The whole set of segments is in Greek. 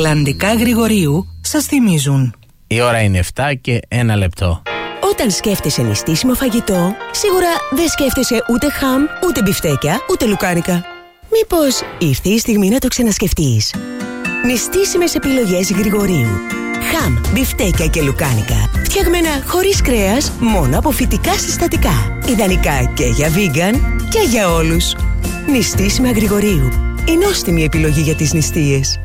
Ιρλανδικά Γρηγορίου σας θυμίζουν. Η ώρα είναι 7 και 1 λεπτό. Όταν σκέφτεσαι νηστίσιμο φαγητό, σίγουρα δεν σκέφτεσαι ούτε χαμ, ούτε μπιφτέκια, ούτε λουκάνικα. Μήπως ήρθε η στιγμή να το ξανασκεφτείς? Νηστίσιμες επιλογές Γρηγορίου. Χαμ, μπιφτέκια και λουκάνικα. Φτιαγμένα χωρίς κρέας, μόνο από φυτικά συστατικά. Ιδανικά και για vegan και για όλους. Νηστίσιμα Γρηγορίου. Η νόστιμη επιλογή για τις νηστείες.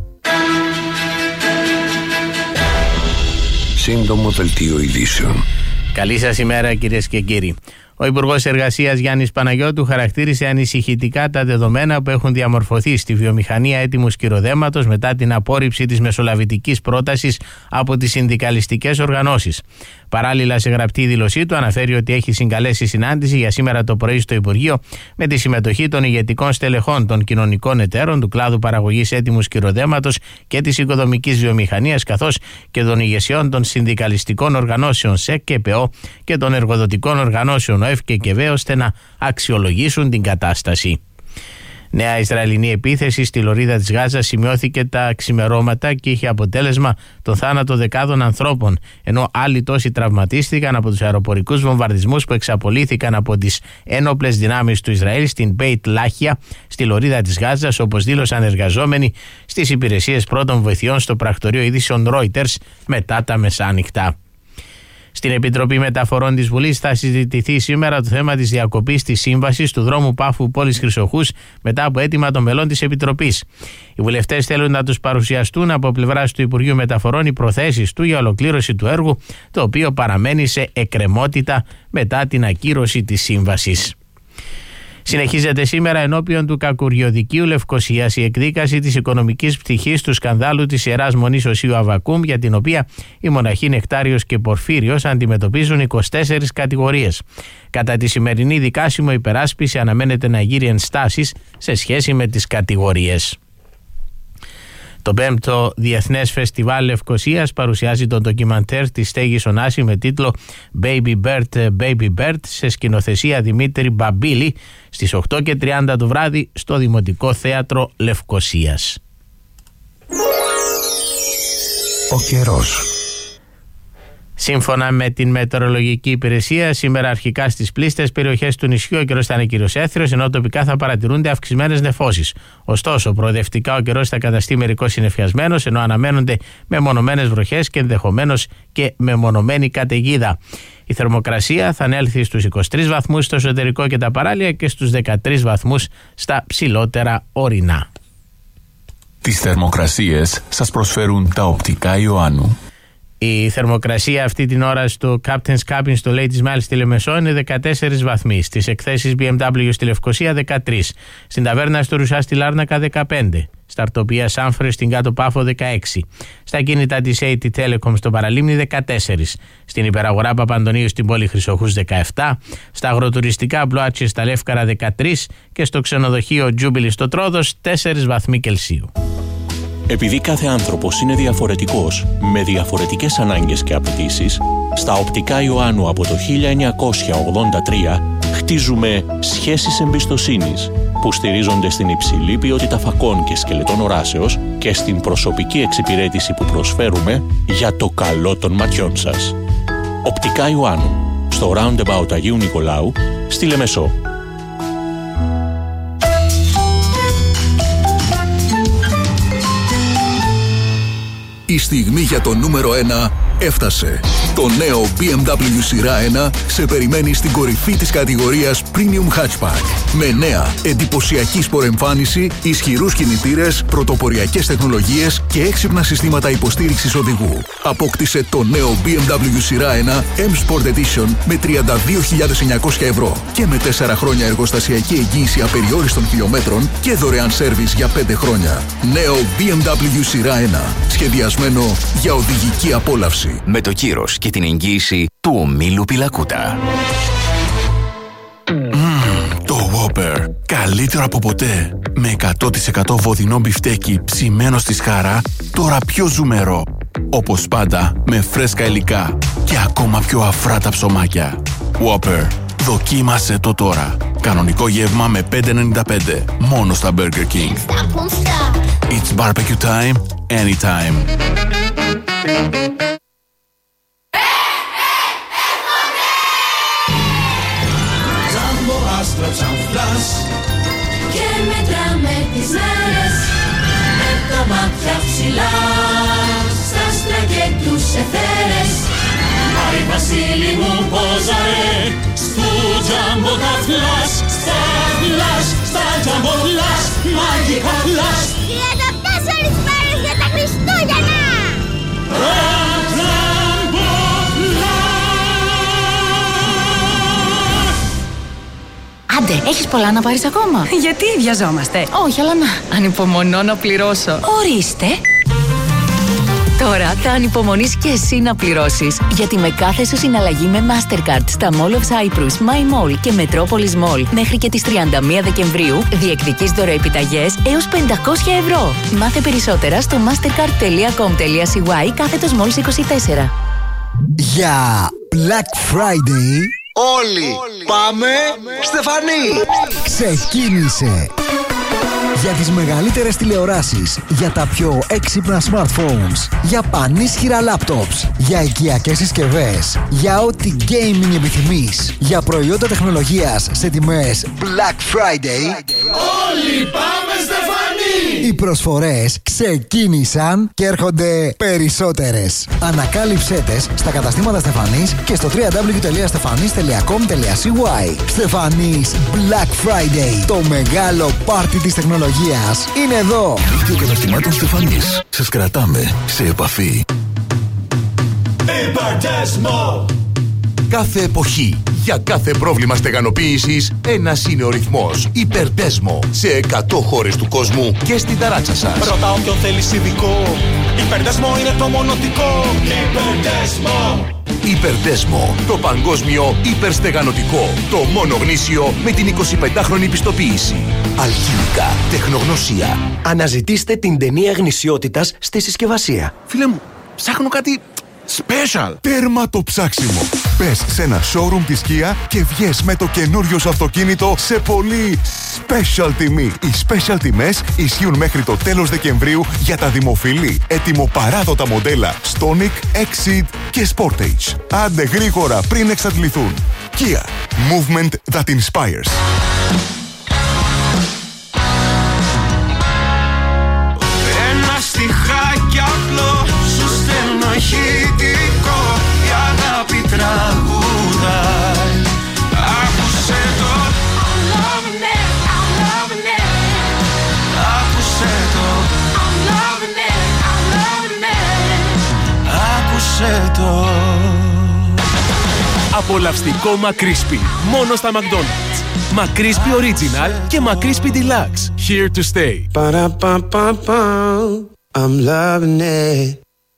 Σύντομο δελτίο ειδήσεων. Καλή σας ημέρα, κυρίες και κύριοι. Ο Υπουργός Εργασίας Γιάννης Παναγιώτου χαρακτήρισε ανησυχητικά τα δεδομένα που έχουν διαμορφωθεί στη βιομηχανία έτοιμου σκυροδέματος μετά την απόρριψη της μεσολαβητικής πρότασης από τις συνδικαλιστικές οργανώσεις. Παράλληλα, σε γραπτή δήλωσή του αναφέρει ότι έχει συγκαλέσει συνάντηση για σήμερα το πρωί στο Υπουργείο με τη συμμετοχή των ηγετικών στελεχών των κοινωνικών εταίρων του κλάδου παραγωγής έτοιμου σκυροδέματος και της οικοδομικής βιομηχανίας, καθώς και των ηγεσιών των συνδικαλιστικών οργανώσεων ΣΕΚ και ΠΕΟ και των εργοδοτικών οργανώσεων ΟΕΦ και ΚΕΒΕ, ώστε να αξιολογήσουν την κατάσταση. Νέα Ισραηλινή επίθεση στη λωρίδα της Γάζας σημειώθηκε τα ξημερώματα και είχε αποτέλεσμα τον θάνατο δεκάδων ανθρώπων, ενώ άλλοι τόσοι τραυματίστηκαν από τους αεροπορικούς βομβαρδισμούς που εξαπολύθηκαν από τις ένοπλες δυνάμεις του Ισραήλ στην Μπέιτ Λάχια, στη λωρίδα της Γάζας, όπως δήλωσαν εργαζόμενοι στις υπηρεσίες πρώτων βοηθειών στο πρακτορείο ειδήσεων Reuters μετά τα μεσάνυχτα. Στην Επιτροπή Μεταφορών της Βουλής θα συζητηθεί σήμερα το θέμα της διακοπής της σύμβασης του δρόμου Πάφου Πόλης Χρυσοχούς μετά από αίτημα των μελών της Επιτροπής. Οι βουλευτές θέλουν να τους παρουσιαστούν από πλευράς του Υπουργείου Μεταφορών οι προθέσεις του για ολοκλήρωση του έργου, το οποίο παραμένει σε εκκρεμότητα μετά την ακύρωση της σύμβασης. Συνεχίζεται σήμερα ενώπιον του Κακουριοδικείου Λευκωσίας η εκδίκαση της οικονομικής πτυχής του σκανδάλου της Ιεράς Μονής Οσίου Αββακούμ, για την οποία οι μοναχοί Νεκτάριος και Πορφύριος αντιμετωπίζουν 24 κατηγορίες. Κατά τη σημερινή δικάσιμο υπεράσπιση αναμένεται να γύρει ενστάσεις σε σχέση με τις κατηγορίες. Το 5ο Διεθνές Φεστιβάλ Λευκωσίας παρουσιάζει τον ντοκιμαντέρ της Στέγης Ωνάση με τίτλο Baby Bird, Baby Bird σε σκηνοθεσία Δημήτρη Μπαμπίλη στις 8:30 το βράδυ στο Δημοτικό Θέατρο Λευκωσίας. Ο καιρός. Σύμφωνα με την Μετεωρολογική Υπηρεσία, σήμερα αρχικά στις πλήστες περιοχές του νησιού ο καιρός θα είναι κυρίως έθριος, ενώ τοπικά θα παρατηρούνται αυξημένες νεφώσεις. Ωστόσο, προοδευτικά ο καιρός θα καταστεί μερικώς συννεφιασμένος, ενώ αναμένονται μεμονωμένες βροχές και ενδεχομένως και μεμονωμένη καταιγίδα. Η θερμοκρασία θα ανέλθει στους 23 βαθμούς στο εσωτερικό και τα παράλια και στους 13 βαθμούς στα ψηλότερα ορεινά. Τις θερμοκρασίες σας προσφέρουν τα οπτικά Ιωάννου. Η θερμοκρασία αυτή την ώρα στο Captain's Cabin στο Ladies Mile στη Λεμεσό είναι 14 βαθμοί. Στις εκθέσεις BMW στη Λευκωσία 13. Στην ταβέρνα στο Ρουσά στη Λάρνακα 15. Στα αρτοπία Σάμφρε στην Κάτω Πάφο 16. Στα κίνητα της AT Telecom στο Παραλίμνη 14. Στην υπεραγορά Παπαντονίου στην πόλη Χρυσοχούς 17. Στα αγροτουριστικά Μπλουάτσι στα Λεύκαρα 13. Και στο ξενοδοχείο Τζούμπιλι στο Τρόδος 4 βαθμοί Κελσίου. Επειδή κάθε άνθρωπος είναι διαφορετικός, με διαφορετικές ανάγκες και απαιτήσεις, στα οπτικά Ιωάννου από το 1983 χτίζουμε σχέσεις εμπιστοσύνης που στηρίζονται στην υψηλή ποιότητα φακών και σκελετών οράσεως και στην προσωπική εξυπηρέτηση που προσφέρουμε για το καλό των ματιών σας. Οπτικά Ιωάννου, στο Roundabout Αγίου Νικολάου, στη Λεμεσό. Η στιγμή για το νούμερο 1 έφτασε. Το νέο BMW σειρά 1 σε περιμένει στην κορυφή της κατηγορίας Premium Hatchback. Με νέα, εντυπωσιακή σπορεμφάνιση, ισχυρούς κινητήρες, πρωτοποριακές τεχνολογίες και έξυπνα συστήματα υποστήριξης οδηγού. Απόκτησε το νέο BMW σειρά 1 M-Sport Edition με 32.900 ευρώ και με 4 χρόνια εργοστασιακή εγγύηση απεριόριστων χιλιόμετρων και δωρεάν σέρβις για 5 χρόνια. Νέο BMW σειρά 1. Σχεδιασμένο για οδηγική απόλαυση. Με το κύρος και την εγγύηση του ομίλου Πιλακούτα. Το Whopper. Καλύτερο από ποτέ. Με 100% βοδινό μπιφτέκι ψημένο στη σχάρα, τώρα πιο ζουμερό. Όπως πάντα, με φρέσκα υλικά και ακόμα πιο αφράτα ψωμάκια. Whopper. Δοκίμασε το τώρα. Κανονικό γεύμα με 5,95. Μόνο στα Burger King. It's barbecue time, anytime. Τζάμπο, άστρο, τσαμφλάς και μετράμε τις μέρες με τα μάτια ψηλά στα άστρα και τους εθέρες. Μάρι Βασίλη μου πόζαρε στου τζάμπο τα φλάς, στα φλάς, στα τζάμπο φλάς, μαγικά φλάς. 34 μέρες για τα Χριστούγεννα! Άντε, έχεις πολλά να πάρεις ακόμα? Γιατί βιαζόμαστε? Όχι, αλλά να ανυπομονώ να πληρώσω. Ορίστε! Τώρα θα ανυπομονείς και εσύ να πληρώσεις. Γιατί με κάθε σου συναλλαγή με Mastercard στα Mall of Cyprus, My Mall και Metropolis Mall μέχρι και τις 31 Δεκεμβρίου διεκδικείς δωροεπιταγές έως 500 ευρώ. Μάθε περισσότερα στο mastercard.com.cy/Malls24. Για Black Friday όλοι πάμε Στεφανή! Ξεκίνησε! Για τις μεγαλύτερες τηλεοράσεις, για τα πιο έξυπνα smartphones, για πανίσχυρα laptops, για οικιακές συσκευές, για ό,τι gaming επιθυμείς, για προϊόντα τεχνολογίας σε τιμές Black Friday. Όλοι πάμε Στεφανή! Οι προσφορές ξεκίνησαν και έρχονται περισσότερες. Ανακάλυψέ τες στα καταστήματα Στεφανής και στο www.stefanis.com.cy. Στεφανής Black Friday, το μεγάλο πάρτι της τεχνολογίας είναι εδώ. Δίκτυο καταστημάτων Στεφανής. Σας κρατάμε σε επαφή. Υπερτέσμο! Κάθε εποχή, για κάθε πρόβλημα στεγανοποίησης, ένας είναι ο ρυθμός. Υπερτέσμο. Σε 100 χώρες του κόσμου και στην ταράτσα σας. Ρώτα όποιον θέλεις ειδικό. Υπερτέσμο είναι το μονοτικό. Υπερτέσμο! Υπερτέσμο. Το παγκόσμιο υπερστεγανωτικό. Το μόνο γνήσιο με την 25χρονη πιστοποίηση. Αλχημικά. Τεχνογνωσία. Αναζητήστε την ταινία γνησιότητας στη συσκευασία. Φίλε μου, ψάχνω κάτι special. Τέρμα το ψάξιμο. Πες σε ένα showroom της Kia και βγες με το καινούριο σου αυτοκίνητο σε πολύ special τιμή. Οι special τιμές ισχύουν μέχρι το τέλος Δεκεμβρίου για τα δημοφιλή, έτοιμο-παράδοτα μοντέλα Stonic, Exceed και Sportage. Άντε γρήγορα πριν εξαντληθούν. Kia. Movement that inspires. Ένα στιχάκι απλό σου στέλνω ηχητικό. Η αγάπη τραγουδάει. Άκουσε το. I'm loving it, I'm loving it. Άκουσε το. I'm loving it, I'm loving it. Άκουσε το. Απολαυστικό McCrispy. Μόνο στα McDonald's. McCrispy Original και McCrispy Deluxe. Here to stay. I'm loving it.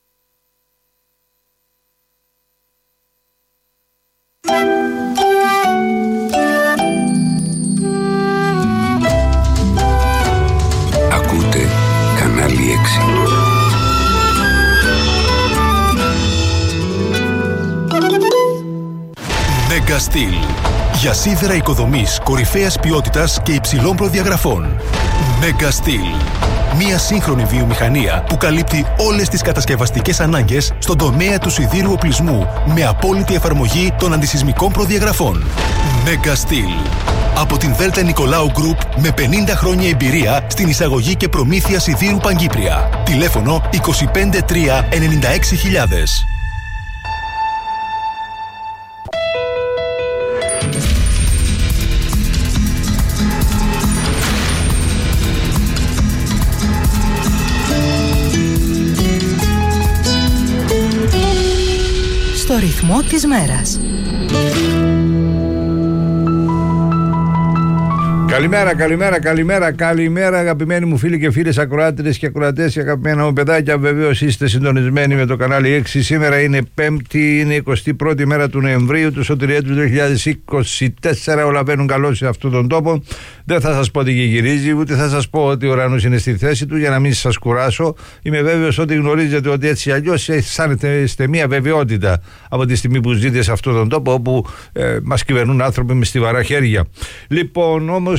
Ακούτε κανάλι 6. Mega Steel. Για σίδερα οικοδομής κορυφαίας ποιότητας και υψηλών προδιαγραφών. Mega Steel. Μια σύγχρονη βιομηχανία που καλύπτει όλες τις κατασκευαστικές ανάγκες στον τομέα του σιδήρου οπλισμού με απόλυτη εφαρμογή των αντισυσμικών προδιαγραφών. Mega Steel. Από την Δέλτα Νικολάου Group με 50 χρόνια εμπειρία στην εισαγωγή και προμήθεια σιδήρου Παγκύπρια. Τηλέφωνο 253 96 000. Στο ρυθμό της μέρας. Καλημέρα αγαπημένοι μου φίλοι και φίλες ακροάτρες και ακροατές, αγαπημένα μου παιδάκια. Βεβαίως είστε συντονισμένοι με το κανάλι 6. Σήμερα είναι Πέμπτη, είναι 21η μέρα του Νοεμβρίου του Σωτηριέτου 2024. Όλα βαίνουν καλώς σε αυτόν τον τόπο. Δεν θα σας πω ότι γυρίζει, ούτε θα σας πω ότι ο ουρανός είναι στη θέση του για να μην σας κουράσω. Είμαι βέβαιος ότι γνωρίζετε ότι έτσι αλλιώς αισθάνεστε μια βεβαιότητα από τη στιγμή που ζείτε σε αυτόν τον τόπο όπου μας κυβερνούν άνθρωποι με στιβαρά χέρια. Λοιπόν, όμως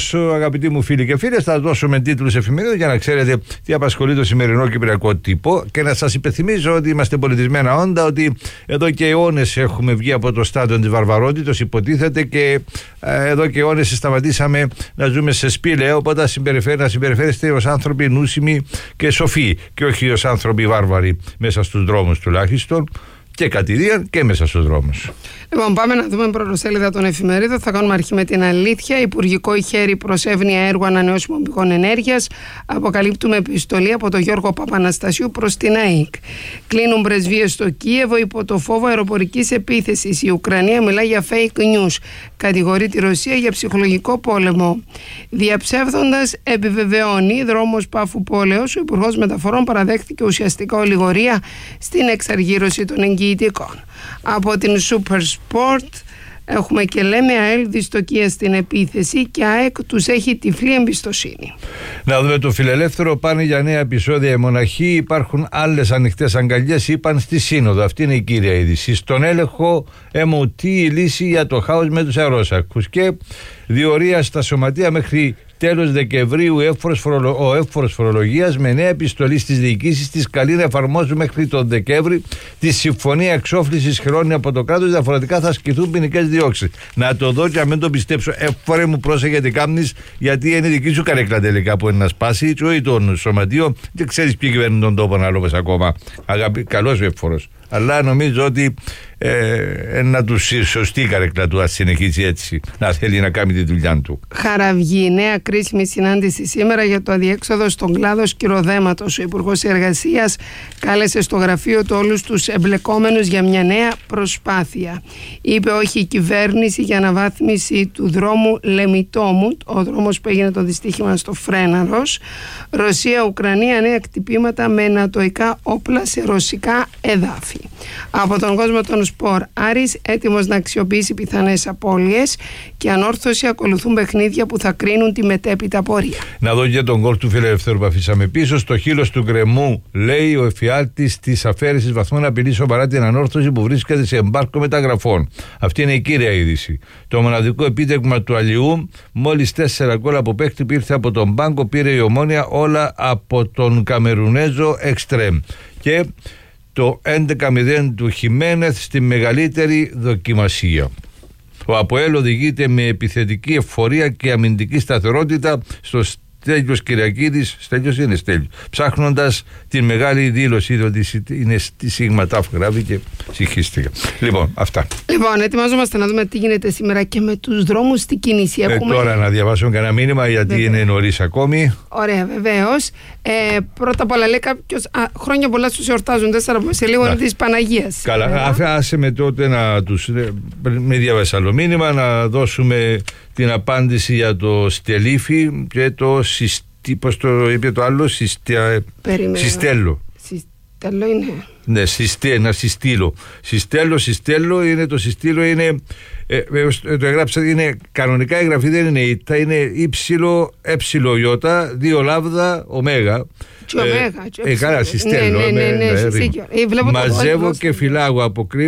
Τέλος, αγαπητοί μου φίλοι και φίλες, θα δώσουμε τίτλους εφημερίδων για να ξέρετε τι απασχολεί το σημερινό κυπριακό τύπο και να σας υπενθυμίζω ότι είμαστε πολιτισμένα όντα, ότι εδώ και αιώνες έχουμε βγει από το στάδιο της βαρβαρότητος, υποτίθεται, και εδώ και αιώνες σταματήσαμε να ζούμε σε σπήλαια, οπότε να συμπεριφέρεστε ως άνθρωποι νούσιμοι και σοφοί και όχι ως άνθρωποι βάρβαροι μέσα στους δρόμους τουλάχιστον, και κατηδίαν και μέσα στους δρόμους. Λοιπόν, πάμε να δούμε πρωτοσέλιδα των εφημερίδων. Θα κάνουμε αρχή με την αλήθεια. Υπουργικό χέρι προς εύνοια έργου ανανεώσιμων πηγών ενέργειας. Αποκαλύπτουμε επιστολή από τον Γιώργο Παπαναστασίου προς την ΑΕΚ. Κλείνουν πρεσβείες στο Κίεβο υπό το φόβο αεροπορικής επίθεσης. Η Ουκρανία μιλά για fake news. Κατηγορεί τη Ρωσία για ψυχολογικό πόλεμο. Διαψεύδοντας, επιβεβαιώνει δρόμος πάφου πόλεως. Ο Υπουργός Μεταφορών παραδέχτηκε ουσιαστικά ολιγορία στην εξαργύρωση των εγγυητικών. Από την Super Sport έχουμε και λέμε ΑΕΛ δυστοκία στην επίθεση και ΑΕΚ τους έχει τυφλή εμπιστοσύνη. Να δούμε το Φιλελεύθερο. Πάνε για νέα επεισόδια οι μοναχοί. Υπάρχουν άλλες ανοιχτές αγκαλιές, είπαν στη Σύνοδο. Αυτή είναι η κύρια είδηση. Στον έλεγχο MOT η λύση για το χάος με τους αερόσακους. Και διορία στα σωματεία μέχρι τέλος Δεκεμβρίου ο εύφορος φορολογίας με νέα επιστολή στις διοικήσεις της καλεί να εφαρμόσουν μέχρι τον Δεκέμβρη τη συμφωνία εξόφλησης χρεών από το κράτος, διαφορετικά θα ασκηθούν ποινικές διώξεις. Να το δω και να μην το πιστέψω. Εύφορε μου, πρόσεχε τι κάνεις, γιατί είναι δική σου καρέκλα τελικά που είναι να σπάσει, ή τον σωματείο, και ξέρεις ποιοι κυβέρνουν τον τόπο να λόγω ακόμα. Καλός ο εύφορος. Αλλά νομίζω ότι να του σωστή η καρέκλα του, ας συνεχίσει έτσι, να θέλει να κάνει τη δουλειά του. Χαραυγή, νέα κρίσιμη συνάντηση σήμερα για το αδιέξοδο στον κλάδο σκυροδέματος. Ο Υπουργός Εργασίας κάλεσε στο γραφείο του όλους τους εμπλεκόμενους για μια νέα προσπάθεια. Είπε όχι η κυβέρνηση για αναβάθμιση του δρόμου Λεμιτόμου, ο δρόμος που έγινε το δυστύχημα στο Φρέναρος. Ρωσία-Ουκρανία, νέα κτυπήματα με νατοϊκά όπλα σε ρωσικά εδάφη. Από τον κόσμο των σπορ, Άρης έτοιμος να αξιοποιήσει πιθανές απώλειες και Ανόρθωση ακολουθούν παιχνίδια που θα κρίνουν τη μετέπειτα πορεία. Να δω και τον γκολ του Φιλελευθέρου που αφήσαμε πίσω. Στο χείλος του γκρεμού, λέει ο εφιάλτης της αφαίρεσης βαθμών, απειλεί σοβαρά την Ανόρθωση που βρίσκεται σε εμπάρκο μεταγραφών. Αυτή είναι η κύρια είδηση. Το μοναδικό επίτευγμα του Αλιού, μόλις 4 γκολ από παίκτη που ήρθε από τον μπάγκο, πήρε η Ομόνια, όλα από τον Καμερουνέζο εξτρέμ. Και το 11-0 του Χιμένεθ στη μεγαλύτερη δοκιμασία. Ο ΑΠΟΕΛ οδηγείται με επιθετική ευφορία και αμυντική σταθερότητα στο Στέλιος Κυριακίδης. Στέλιος είναι Στέλιος. Ψάχνοντας την μεγάλη δήλωση, είδε ότι είναι στη Σίγμα Ταφ, γράφει και συγχύστηκα. Λοιπόν, αυτά. Λοιπόν, ετοιμαζόμαστε να δούμε τι γίνεται σήμερα και με τους δρόμους στην κίνηση. Τώρα να διαβάσουμε κανένα μήνυμα, γιατί βεβαίως είναι νωρίς ακόμη. Ωραία, βεβαίως. Πρώτα απ' όλα λέει κάποιος, χρόνια πολλά στους εορτάζουν, 4 σε λίγο είναι της Παναγίας. Καλά, άσε με τότε να τους, με διαβάσει άλλο μήνυμα, να δώσουμε την απάντηση για το Στελίφι και το πώς το είπε το άλλο, Συστέλο. Συστέλο είναι. Ναι, να συστήλω. Συστέλο είναι το συστήλο, είναι. Το εγράψα, είναι κανονικά η γραφή, δεν είναι ΙΤΑ, είναι ύψιλο, εψιλο-ιώτα, 2 λάβδα, ωμέγα. Καλά, συστέλω. Μαζεύω και φυλάγω,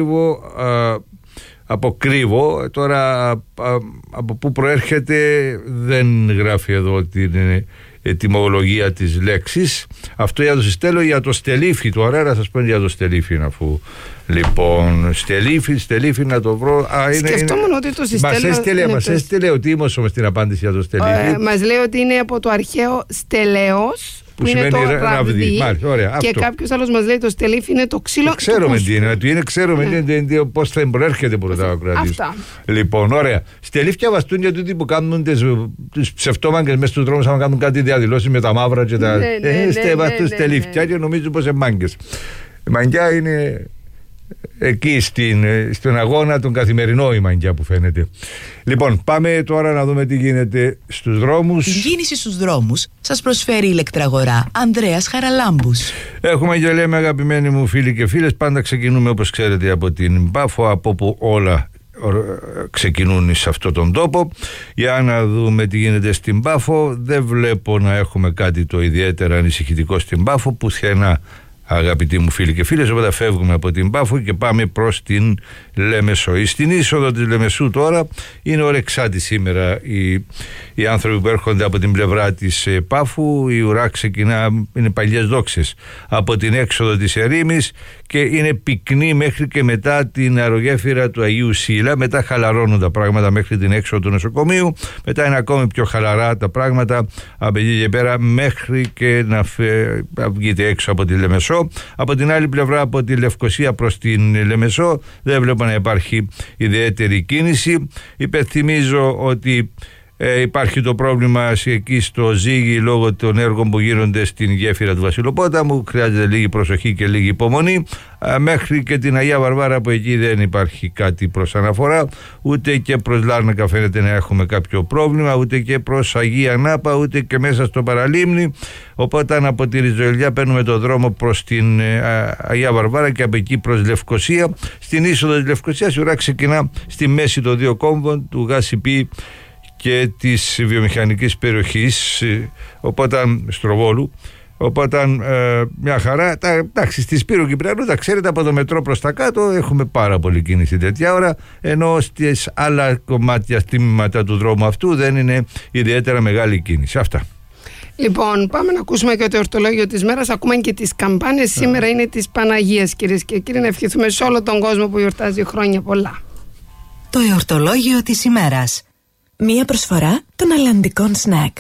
αποκρύβω. Τώρα από πού προέρχεται δεν γράφει εδώ την ετυμολογία της λέξης. Αυτό για το συστέλω. Για το Στελίφι τώρα, να σας πω για το Στελίφι, αφού λοιπόν Στελίφι να το βρω. Σκεφτόμουν ότι το συστέλω μας έστειλε ο Τίμος όμως την απάντηση για το Στελίφι. Μας λέει ότι είναι από το αρχαίο στελέος, που σημαίνει ραβδί, και κάποιος άλλος μας λέει το Στελίφι είναι το ξύλο. Ξέρουμε τι είναι, ξέρουμε πώς θα προέρχεται πρώτα ο κράτης. Λοιπόν, ωραία. Στελίφια βαστούν για τούτοι που κάνουν τις ψευτόμαγκες μέσα στους δρόμους, άμα κάνουν κάτι διαδηλώσεις με τα μαύρα και τα. Βαστούν στελίφια και νομίζουν πως είναι μάγκες. Η μαγκιά είναι εκεί στον αγώνα τον καθημερινό, η μαγκιά που φαίνεται. Λοιπόν, πάμε τώρα να δούμε τι γίνεται στους δρόμους. Την κίνηση στους δρόμους σας προσφέρει η ηλεκτραγορά Ανδρέας Χαραλάμπους. Έχουμε και λέμε, αγαπημένοι μου φίλοι και φίλες, πάντα ξεκινούμε όπως ξέρετε από την Πάφο, από όπου όλα ξεκινούν σε αυτόν τον τόπο. Για να δούμε τι γίνεται στην Πάφο. Δεν βλέπω να έχουμε κάτι το ιδιαίτερα ανησυχητικό στην Πάφο, πουθενά αγαπητοί μου φίλοι και φίλες. Οπότε φεύγουμε από την Πάφο και πάμε προς την Λεμεσό. Στην είσοδο της Λεμεσού τώρα είναι ορεξάτη σήμερα οι άνθρωποι που έρχονται από την πλευρά της Πάφου. Η ουρά ξεκινά, είναι παλιές δόξες, από την έξοδο της ερήμης και είναι πυκνή μέχρι και μετά την αερογέφυρα του Αγίου Σίλα. Μετά χαλαρώνουν τα πράγματα μέχρι την έξοδο του νοσοκομείου. Μετά είναι ακόμη πιο χαλαρά τα πράγματα από εκεί και πέρα μέχρι και να βγείτε έξω από τη Λεμεσό. Από την άλλη πλευρά, από τη Λευκοσία προς την Λεμεσό, δεν βλέπω να υπάρχει ιδιαίτερη κίνηση. Υπενθυμίζω ότι υπάρχει το πρόβλημα εκεί στο Ζήγι λόγω των έργων που γίνονται στην γέφυρα του Βασιλοπόταμου. Χρειάζεται λίγη προσοχή και λίγη υπομονή. Μέχρι και την Αγία Βαρβάρα, από εκεί δεν υπάρχει κάτι προς αναφορά. Ούτε και προς Λάρνακα φαίνεται να έχουμε κάποιο πρόβλημα, ούτε και προς Αγία Νάπα, ούτε και μέσα στο Παραλίμνη. Οπότε από τη Ριζοηλιά παίρνουμε το δρόμο προς την Αγία Βαρβάρα και από εκεί προς Λευκοσία. Στην είσοδο της Λευκοσίας η ουρά ξεκινά στη μέση των δύο κόμβων του ΓΑΣΥΠΗ και της βιομηχανικής περιοχής, οπότε Στροβόλου. Οπότε μια χαρά. Εντάξει, στη Σπύρου Κυπριανού, τα ξέρετε, από το μετρό προς τα κάτω έχουμε πάρα πολύ κίνηση τέτοια ώρα, ενώ στις άλλα κομμάτια, τμήματα του δρόμου αυτού δεν είναι ιδιαίτερα μεγάλη κίνηση. Αυτά. Λοιπόν, πάμε να ακούσουμε και το εορτολόγιο της μέρας. Ακούμε και τις καμπάνες. Σήμερα είναι της Παναγίας, κυρίες και κύριοι. Να ευχηθούμε σε όλο τον κόσμο που γιορτάζει χρόνια πολλά. Το εορτολόγιο της ημέρας. Μία προσφορά των αλλαντικών σνακ.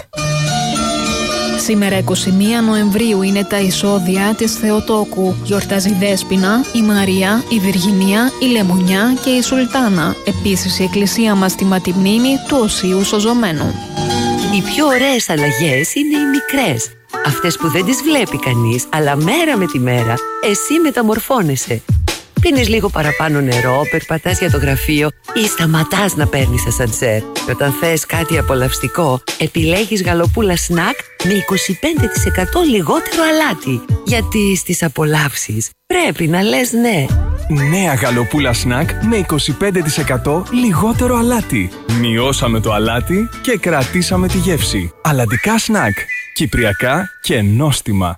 Σήμερα 21 Νοεμβρίου είναι τα εισόδια της Θεοτόκου. Γιορτάζει η Δέσποινα, η Μαρία, η Βιργινία, η Λεμονιά και η Σουλτάνα. Επίσης η εκκλησία μας τιμά τη μνήμη του Οσίου Σωζωμένου. Οι πιο ωραίες αλλαγές είναι οι μικρές. Αυτές που δεν τις βλέπει κανείς, αλλά μέρα με τη μέρα εσύ μεταμορφώνεσαι. Πίνεις λίγο παραπάνω νερό, περπατάς για το γραφείο ή σταματάς να παίρνεις ασανσέρ. Και όταν θες κάτι απολαυστικό, επιλέγεις γαλοπούλα σνακ με 25% λιγότερο αλάτι. Γιατί στις απολαύσεις πρέπει να λες ναι. Νέα γαλοπούλα σνακ με 25% λιγότερο αλάτι. Μειώσαμε το αλάτι και κρατήσαμε τη γεύση. Αλλαντικά σνακ. Κυπριακά και νόστιμα.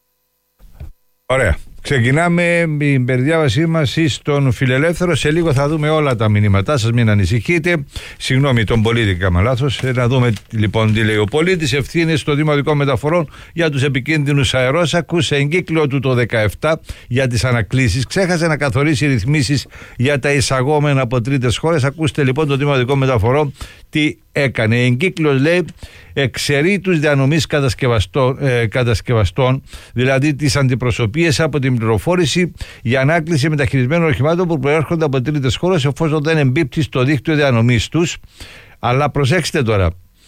Ωραία. Ξεκινάμε την περιδιάβασή μας στον Φιλελεύθερο. Σε λίγο θα δούμε όλα τα μηνύματά σας, μην ανησυχείτε. Συγγνώμη, τον πολίτη έκανα λάθος. Να δούμε λοιπόν τι λέει ο πολίτης. Ευθύνες στο Δημοτικό Μεταφορών για τους επικίνδυνους αερόσακους. Σε εγκύκλιο του το 17 για τις ανακλήσεις. Ξέχασε να καθορίσει ρυθμίσεις για τα εισαγόμενα από τρίτες χώρες. Ακούστε λοιπόν το Δημοτικό Μεταφορών τι έκανε. Εγκύκλος λέει εξαιρεί τους διανομής κατασκευαστών, δηλαδή τις αντιπροσωπείες από την πληροφόρηση για ανάκληση μεταχειρισμένων οχημάτων που προέρχονται από τρίτες χώρες, εφόσον δεν εμπίπτει στο δίκτυο διανομής τους. Αλλά προσέξτε τώρα,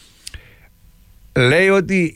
λέει ότι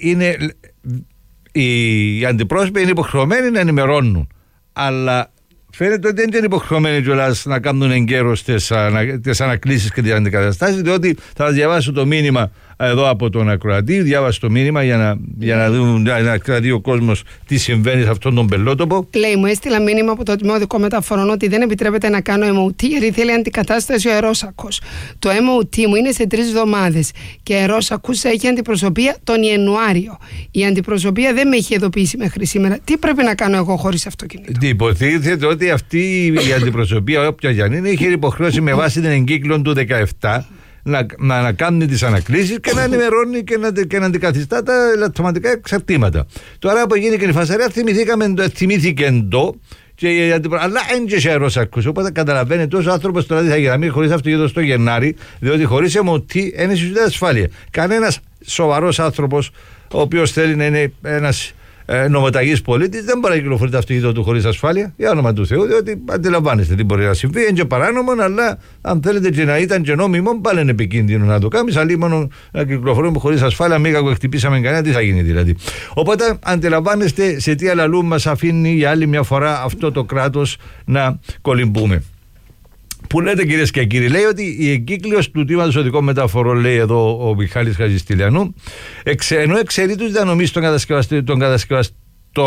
οι αντιπρόσωποι είναι υποχρεωμένοι να ενημερώνουν, αλλά φαίνεται ότι δεν είναι υποχρεωμένοι κιόλας να κάνουν εγκαίρως τις ανακλήσεις και τις αντικαταστάσεις, διότι θα διαβάσω το μήνυμα εδώ από τον ακροατή. Διάβασε το μήνυμα για να κρατεί ο κόσμος τι συμβαίνει σε αυτόν τον πελότοπο. Λέει, μου έστειλα μήνυμα από το Δημοτικό Μεταφορών ότι δεν επιτρέπεται να κάνω MOT γιατί θέλει αντικατάσταση ο αερόσακος. Το MOT μου είναι σε 3 εβδομάδες και αερόσακος έχει αντιπροσωπεία τον Ιανουάριο. Η αντιπροσωπεία δεν με έχει ειδοποιήσει μέχρι σήμερα. Τι πρέπει να κάνω εγώ χωρίς αυτοκίνητο? Υποτίθεται ότι αυτή η αντιπροσωπεία, όποια για είναι, είχε υποχρέωση με βάση την εγκύκλων του 17 να κάνει τις ανακλήσεις και να ενημερώνει και να αντικαθιστά τα ελαττωματικά εξαρτήματα. Τώρα που γίνει και η φασαρία, θυμήθηκε το, αλλά δεν και αερόσακους. Οπότε καταλαβαίνετε όσο άνθρωπος τώρα θα γραμμεί χωρίς αυτοκίνητο στο Γενάρη, διότι χωρίς MOT είναι στη ασφάλεια. Κανένας σοβαρός άνθρωπος, ο οποίος θέλει να είναι ένας νομοταγής πολίτης, δεν μπορεί να κυκλοφορεί το αυτοκίνητο του χωρίς ασφάλεια, για όνομα του Θεού, διότι αντιλαμβάνεστε τι μπορεί να συμβεί. Είναι και παράνομο, αλλά αν θέλετε και να ήταν και νόμιμο, πάλι είναι επικίνδυνο να το κάνεις. Αλλή μόνο να κυκλοφορούμε χωρίς ασφάλεια, μη κακοεκτυπήσαμε κανένα, τι θα γίνει δηλαδή. Οπότε αντιλαμβάνεστε σε τι αλλαλού μας αφήνει για άλλη μια φορά αυτό το κράτος να κολυμπούμε. Που λέτε κυρίες και κύριοι, λέει ότι η εγκύκλειος του τμήματος οδικών μεταφορών, λέει εδώ ο Μιχάλης Χατζηστηλιανού, ενώ εξαιρεί τους διανομής των κατασκευαστών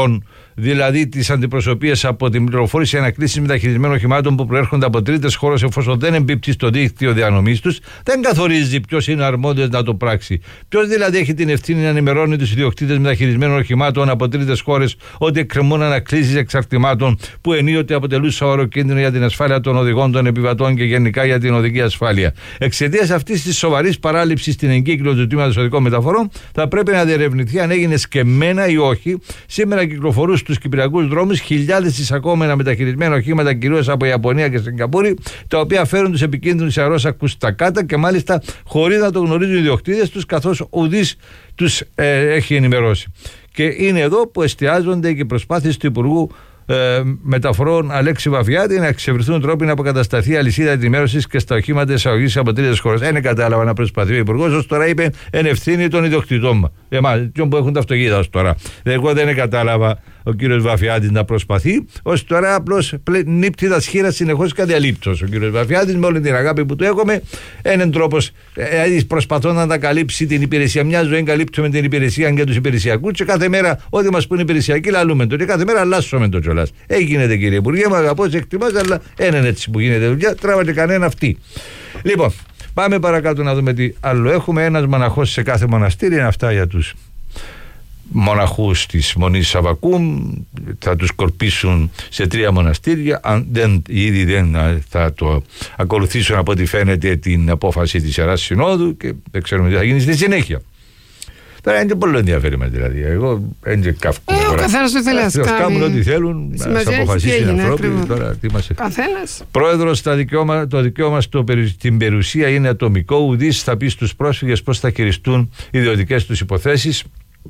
δηλαδή τις αντιπροσωπείες από την πληροφόρηση ανακλήσεις μεταχειρισμένων οχημάτων που προέρχονται από τρίτες χώρες, εφόσον δεν εμπίπτει στο δίκτυο διανομής τους, δεν καθορίζει ποιος είναι αρμόδιος να το πράξει. Ποιος δηλαδή έχει την ευθύνη να ενημερώνει τους ιδιοκτήτες μεταχειρισμένων οχημάτων από τρίτες χώρες ότι εκκρεμούν ανακλήσεις εξαρτημάτων που ενίοτε αποτελούν σοβαρό κίνδυνο για την ασφάλεια των οδηγών, των επιβατών και γενικά για την οδική ασφάλεια. Εξαιτίας αυτής της σοβαρής παράληψης στην εγκύκλιο του τμήματος οδικών μεταφορών, θα πρέπει να διερευνηθεί αν έγινε σκεμμένα ή όχι. Σήμερα κυκλοφορούν στους κυπριακούς δρόμους χιλιάδες εισακόμενα μεταχειρισμένα οχήματα, κυρίως από Ιαπωνία και Σιγκαπούρη, τα οποία φέρουν τους επικίνδυνους αερόσακους στα κάτα και μάλιστα χωρίς να το γνωρίζουν οι ιδιοκτήτες τους, καθώς ουδής τους έχει ενημερώσει. Και είναι εδώ που εστιάζονται και οι προσπάθειες του Υπουργού Μεταφορών Αλέξη Βαφιάτη να εξευρεθούν τρόποι να αποκατασταθεί αλυσίδα ενημέρωσης και στα οχήματα εισαγωγής από τρίτες χώρες. Δεν κατάλαβα να προσπαθεί ο Υπουργός, ως τώρα είπε εν ευθύνη των ιδιοκτητών. Ποιον που έχουν τα αυτοκίνητα ως τώρα. Εγώ δεν κατάλαβα ο κύριος Βαφιάτης να προσπαθεί, ως τώρα απλώς νύπτει τα σχήρα συνεχώς και αδιαλείπτως. Ο κύριος Βαφιάτης, με όλη την αγάπη που του έχουμε, έναν τρόπος προσπαθώ να τα καλύψει την υπηρεσία. Μια ζωή καλύπτουμε την υπηρεσία και τους υπηρεσιακούς, και κάθε μέρα ό,τι μας πούνε υπηρεσιακοί λαλούμε το, και κάθε μέρα αλλάσσουμε το κιόλας. Έγινε, κύριε Υπουργέ, με αγαπώ, σε εκτιμάς, αλλά έναν έτσι που γίνεται δουλειά, τράβατε κανένα αυτή. Λοιπόν, πάμε παρακάτω να δούμε τι άλλο έχουμε. Ένας μοναχός σε κάθε μοναστήρι, είναι αυτά για τους μοναχούς της Μονής Σαββακούμ, θα τους σκορπίσουν σε 3 μοναστήρια. Αν ήδη δεν θα το ακολουθήσουν, από ό,τι φαίνεται, την απόφαση της Ιεράς Συνόδου, και δεν ξέρουμε τι θα γίνει στη συνέχεια. Τώρα είναι πολύ ενδιαφέρον, δηλαδή. Εγώ δεν καύκω. Ο καθένας το θέλει να κάνουν ό,τι θέλουν, να αποφασίσει οι ανθρώποι. Τώρα τι μας έχει. Πρόεδρος, το δικαίωμα στην περιουσία είναι ατομικό. Ουδής θα πει στους πρόσφυγες πώς θα χειριστούν ιδιωτικές τους υποθέσεις.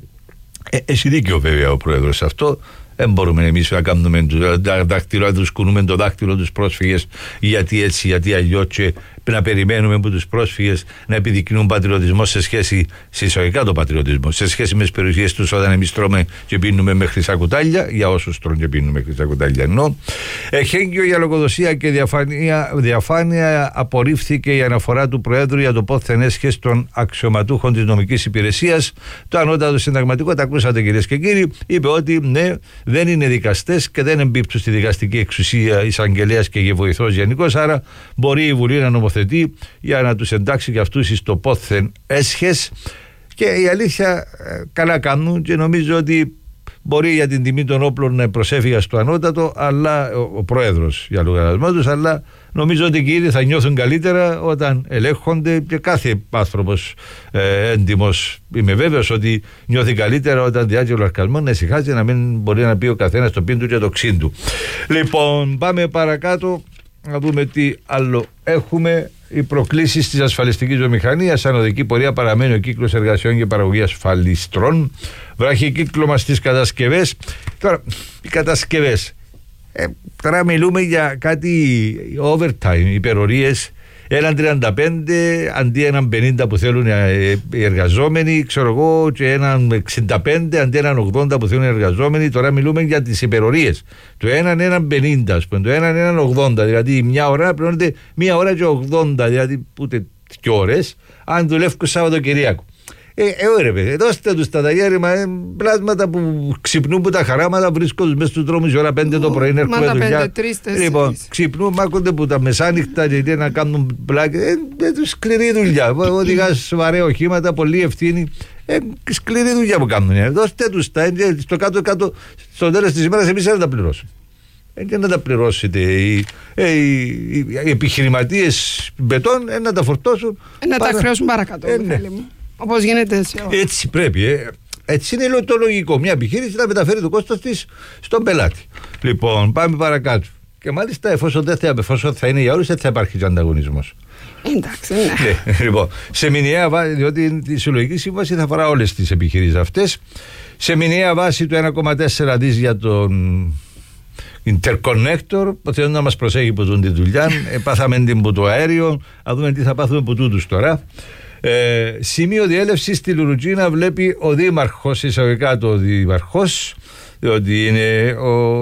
Έχει δίκιο βέβαια ο πρόεδρος σε αυτό. Δεν μπορούμε εμείς να κάνουμε να τους κουνούμε το δάχτυλο τους πρόσφυγες, γιατί έτσι, γιατί αλλιώς, και να περιμένουμε από τους πρόσφυγες να επιδεικνύουν πατριωτισμό σε σχέση, συσσαγωγικά το πατριωτισμό, σε σχέση με τις περιουσίες τους, όταν εμείς τρώμε και πίνουμε με χρυσά κουτάλια, για όσους τρώνε και πίνουμε με χρυσά κουτάλια. Ενώ εχέγγυο για λογοδοσία και διαφάνεια απορρίφθηκε η αναφορά του Προέδρου για το πόθεν έσχες των αξιωματούχων της νομικής υπηρεσίας. Το ανώτατο συνταγματικό, τα ακούσατε κυρίες και κύριοι, είπε ότι ναι, δεν είναι δικαστές και δεν εμπίπτουν στη δικαστική εξουσία εισαγγελέας και βοηθός γενικώς, άρα μπορεί η Βουλή να νομοθετεί για να τους εντάξει και αυτούς στο πόθεν έσχες. Και η αλήθεια, καλά κάνουν, και νομίζω ότι μπορεί για την τιμή των όπλων να προσέφυγα στο ανώτατο, αλλά ο πρόεδρος για λογαριασμό τους, αλλά νομίζω ότι και ήδη θα νιώθουν καλύτερα όταν ελέγχονται, και κάθε άνθρωπος έντιμος, είμαι βέβαιος ότι νιώθει καλύτερα όταν διάγει ο λογαριασμό, να ησυχάζει, να μην μπορεί να πει ο καθένας το πίν του και το ξύν του. Λοιπόν, πάμε παρακάτω να δούμε τι άλλο έχουμε. Οι προκλήσεις της ασφαλιστικής βιομηχανίας. Σαν οδική πορεία παραμένει ο κύκλος εργασιών και παραγωγή ασφαλιστρών. Βραχικύκλωμα στις κατασκευές. Τώρα, οι κατασκευές. Τώρα μιλούμε για κάτι overtime, υπερορίες. Έναν 35 αντί έναν 50 που θέλουν οι εργαζόμενοι, ξέρω εγώ, και έναν 65 αντί έναν 80 που θέλουν οι εργαζόμενοι. Τώρα μιλούμε για τις υπερορίες. Το έναν 50, ας πούμε, το έναν 80. Δηλαδή μια ώρα πληρώνεται 1 ώρα και 80, δηλαδή ούτε 2 ώρες, αν δουλεύουν Σαββατοκυριακό. Ωραία, παιδί, δώστε τους τα ταγέρημα, πλάσματα που ξυπνούν που τα χαράματα, βρίσκονται μέσα στους δρόμους η ώρα 5 το πρωί, έρχονται δουλειά. Λοιπόν, ξυπνούν, μάκονται που τα μεσάνυχτα και να κάνουν πλάκες. Τους σκληρή δουλειά. Οδηγάς βαρέα οχήματα, πολλή ευθύνη. Σκληρή δουλειά που κάνουν. Δώστε τους τα, στο κάτω-κάτω, στο τέλος της ημέρας εμείς δεν τα πληρώσουμε. Και να τα πληρώσετε οι επιχειρηματίες μπετών, να τα φορτώσουν. Να τα χρεώσουν παρακάτω. Όπως γίνεται έτσι. Έτσι πρέπει. Έτσι είναι το λογικό. Μια επιχείρηση να μεταφέρει το κόστος της στον πελάτη. Λοιπόν, πάμε παρακάτω. Και μάλιστα, εφόσον θα είναι για όλους, δεν θα υπάρχει ανταγωνισμός. Εντάξει, ναι. Λοιπόν, σε μηνιαία βάση, διότι η συλλογική σύμβαση θα αφορά όλες τις επιχειρήσεις αυτές. Σε μηνιαία βάση του 1,4 δις για τον Interconnector, που θέλουν να μας προσέχει που δουν τη δουλειά. Πάθαμε την που το αέριο, να δούμε τι θα πάθουμε που τούτους τώρα. Σημείο διέλευσης στη Λουρουτζίνα βλέπει ο δήμαρχος, εισαγωγικά το δήμαρχος, διότι είναι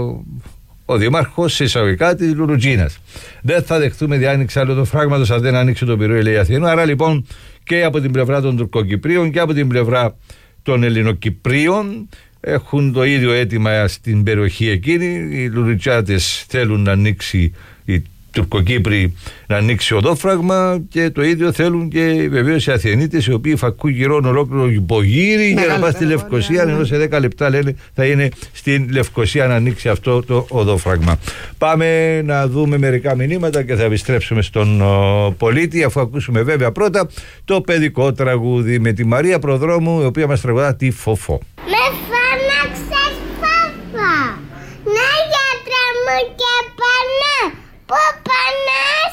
ο δήμαρχος εισαγωγικά της Λουρουτζίνας. Δεν θα δεχτούμε διάνοιξη άλλο το φράγματος αν δεν ανοίξει το πυρόι, λέει Αθηνού. Άρα λοιπόν και από την πλευρά των Τουρκοκυπρίων και από την πλευρά των Ελληνοκυπρίων έχουν το ίδιο αίτημα στην περιοχή εκείνη. Οι Λουριτσάτες θέλουν να ανοίξει, οι Τουρκοκύπροι να ανοίξει οδόφραγμα, και το ίδιο θέλουν και βεβαίως οι Αθηνίτες, οι οποίοι φακούν γυρών ολόκληρο υπογύρι για να πάει στη Λευκοσία, ενώ σε 10 λεπτά λένε θα είναι στην Λευκοσία να ανοίξει αυτό το οδόφραγμα. Πάμε να δούμε μερικά μηνύματα και θα επιστρέψουμε στον πολίτη, αφού ακούσουμε βέβαια πρώτα το παιδικό τραγούδι με τη Μαρία Προδρόμου, η οποία μας τραγουδά τη Φοφό. Με φώναξες Φόφο, να γιατρέ μου και πανά. Πού πανάς?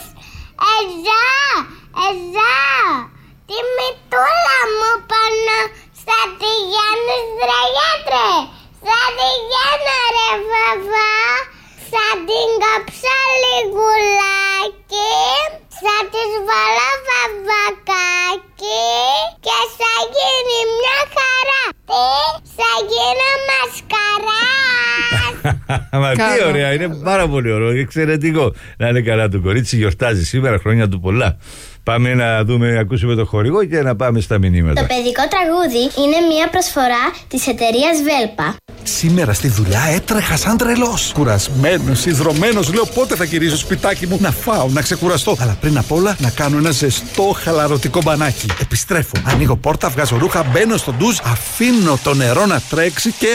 Εδώ, τη μητούλα μου πάνω στα τη Γιάννης ρε γιατρέ. Στα τη Γιάννα ρε Φόφο, θα την κόψω λιγουλάκι, θα της βάλω βαβακάκι και θα γίνει μια χαρά. Τι, θα γίνω μασκαράς. Μα τι ωραία, είναι πάρα πολύ ωραίο, εξαιρετικό. Να είναι καλά το κορίτσι, γιορτάζει σήμερα, χρόνια του πολλά. Πάμε να δούμε, ακούσουμε το χορηγό και να πάμε στα μηνύματα. Το παιδικό τραγούδι είναι μια προσφορά της εταιρείας Βέλπα. Σήμερα στη δουλειά έτρεχα σαν τρελός. Κουρασμένος, ιδρωμένος, λέω πότε θα γυρίσω σπιτάκι μου να φάω, να ξεκουραστώ. Αλλά πριν απ' όλα να κάνω ένα ζεστό χαλαρωτικό μπανάκι. Επιστρέφω, ανοίγω πόρτα, βγάζω ρούχα, μπαίνω στο ντουζ, αφήνω το νερό να τρέξει και...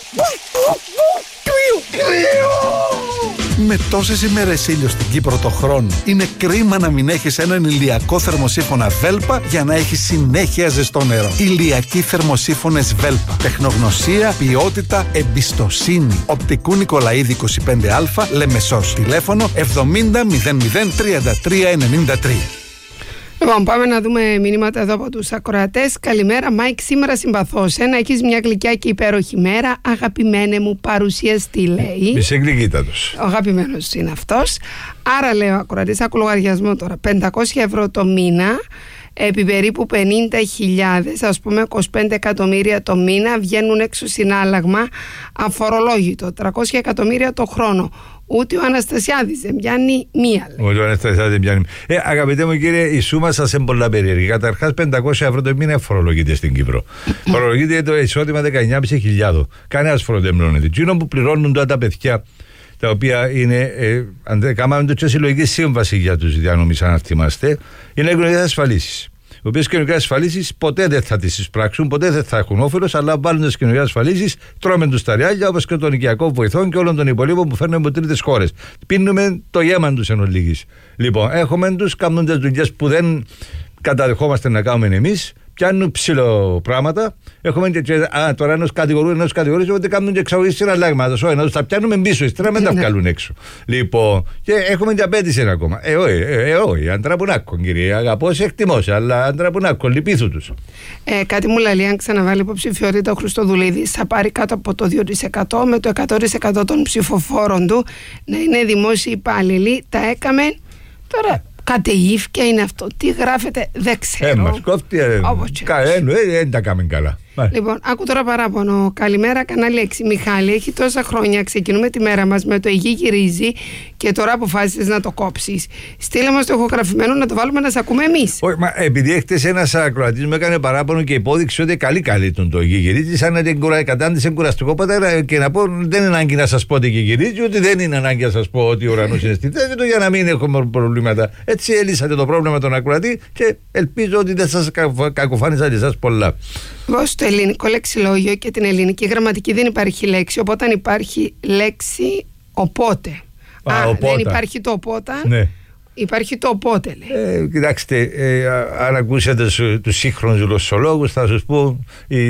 Με τόσες ημέρες ήλιο στην Κύπρο το χρόνο, είναι κρίμα να μην έχεις έναν ηλιακό θερμοσύφωνα Βέλπα για να έχεις συνέχεια ζεστό νερό. Ηλιακοί θερμοσύφωνες Βέλπα. Τεχνογνωσία, ποιότητα, εμπιστοσύνη. Οπτικού Νικολαίδη 25Α, Λεμεσός. Τηλέφωνο 70 00 33 93. Λοιπόν, πάμε να δούμε μηνύματα εδώ από τους ακροατές. Καλημέρα, Μάικ. Σήμερα συμπαθώ να έχεις μια γλυκιά και υπέροχη μέρα. Αγαπημένε μου παρουσιαστή, λέει. Είσαι γλυκύτατος. Ο αγαπημένος είναι αυτός. Άρα, λέει ο ακροατής, άκου λογαριασμό τώρα. 500 ευρώ το μήνα, επί περίπου 50.000, ας πούμε 25 εκατομμύρια το μήνα, βγαίνουν έξω συνάλλαγμα αφορολόγητο. 300 εκατομμύρια το χρόνο. Ούτε ο Αναστασιάδης δεν πιάνει μία. Ούτε ο Αναστασιάδης δεν πιάνει. Αγαπητέ μου κύριε, η σούμα σας είναι πολλά περίεργη. Καταρχάς, 500 ευρώ το μήνα φορολογείται στην Κύπρο. Φορολογείται το εισόδημα 19.500. Κανένας φόρο δεν πληρώνεται. Εκείνο που πληρώνουν τώρα τα παιδιά, τα οποία είναι, κάναμε το συλλογική σύμβαση για τους διανομής, αν θυμάστε, είναι κοινωνικές ασφαλίσεις. Οι οποίες κοινωνικές ασφαλίσεις ποτέ δεν θα τις εισπράξουν, ποτέ δεν θα έχουν όφελος, αλλά βάλουν τις κοινωνικές ασφαλίσεις, τρώμε τους τα ριάλια, όπως και των οικιακών βοηθών και όλων των υπολείπων που φέρνουν από τρίτες χώρες. Πίνουμε το γέμαν τους εν ολίγης. Λοιπόν, έχουμε τους, κάνουν τις δουλειές που δεν καταδεχόμαστε να κάνουμε εμείς. Πιάνουν ψηλό πράγματα. Έχουμε και τώρα ενός κατηγορούν ότι κάνουν και εξαγωγή συναλλάγματα. Να τους τα πιάνουμε πίσω, ύστερα με τα βγάλουν έξω. Λοιπόν, και έχουμε και απέτηση ακόμα. Όχι, αντραπουνάκον, κύριε. Αγαπώ, σε εκτιμώ, αλλά αντραπουνάκον, λυπήθου τους. Κάτι μου λέει, αν ξαναβάλει υποψηφιότητα ο Χριστοδουλίδης, θα πάρει κάτω από το 2% με το 100% των ψηφοφόρων του να είναι δημόσιοι υπάλληλοι. Τα έκαμε τώρα. Κατεήφκια είναι αυτό. Τι γράφετε, δεν ξέρω. Μας κόφτει, δεν τα κάνουμε καλά. Λοιπόν, άκου τώρα παράπονο. Καλημέρα, κανάλι 6. Μιχάλη, έχει τόσα χρόνια. Ξεκινούμε τη μέρα μας με το «Η γη γυρίζει» και τώρα αποφάσισες να το κόψεις. Στείλε μας το ηχογραφημένο να το βάλουμε να σε ακούμε εμείς. Όχι, μα επειδή έχετε ένας ακροατής μου έκανε παράπονο και υπόδειξε ότι καλή το «Η γη γυρίζει», σαν να την κατάντησε κουραστικό πατέρα, και να πω δεν είναι ανάγκη να σας πω ότι η γη γυρίζει, ότι δεν είναι ανάγκη να σας πω ότι ο ουρανός είναι στη θέση του για να μην έχουμε προβλήματα. Έτσι έλυσατε το πρόβλημα με τον ακροατή και ελπίζω ότι δεν σας κακοφάνησαν εσάς πολλά. Στο ελληνικό λεξιλόγιο και την ελληνική γραμματική δεν υπάρχει λέξη, οπότε υπάρχει λέξη οπότε. Δεν υπάρχει το οπότε. Ναι. Υπάρχει το οπότε, λέει. Κοιτάξτε, αν ακούσετε τους σύγχρονους γλωσσολόγους, θα σας πω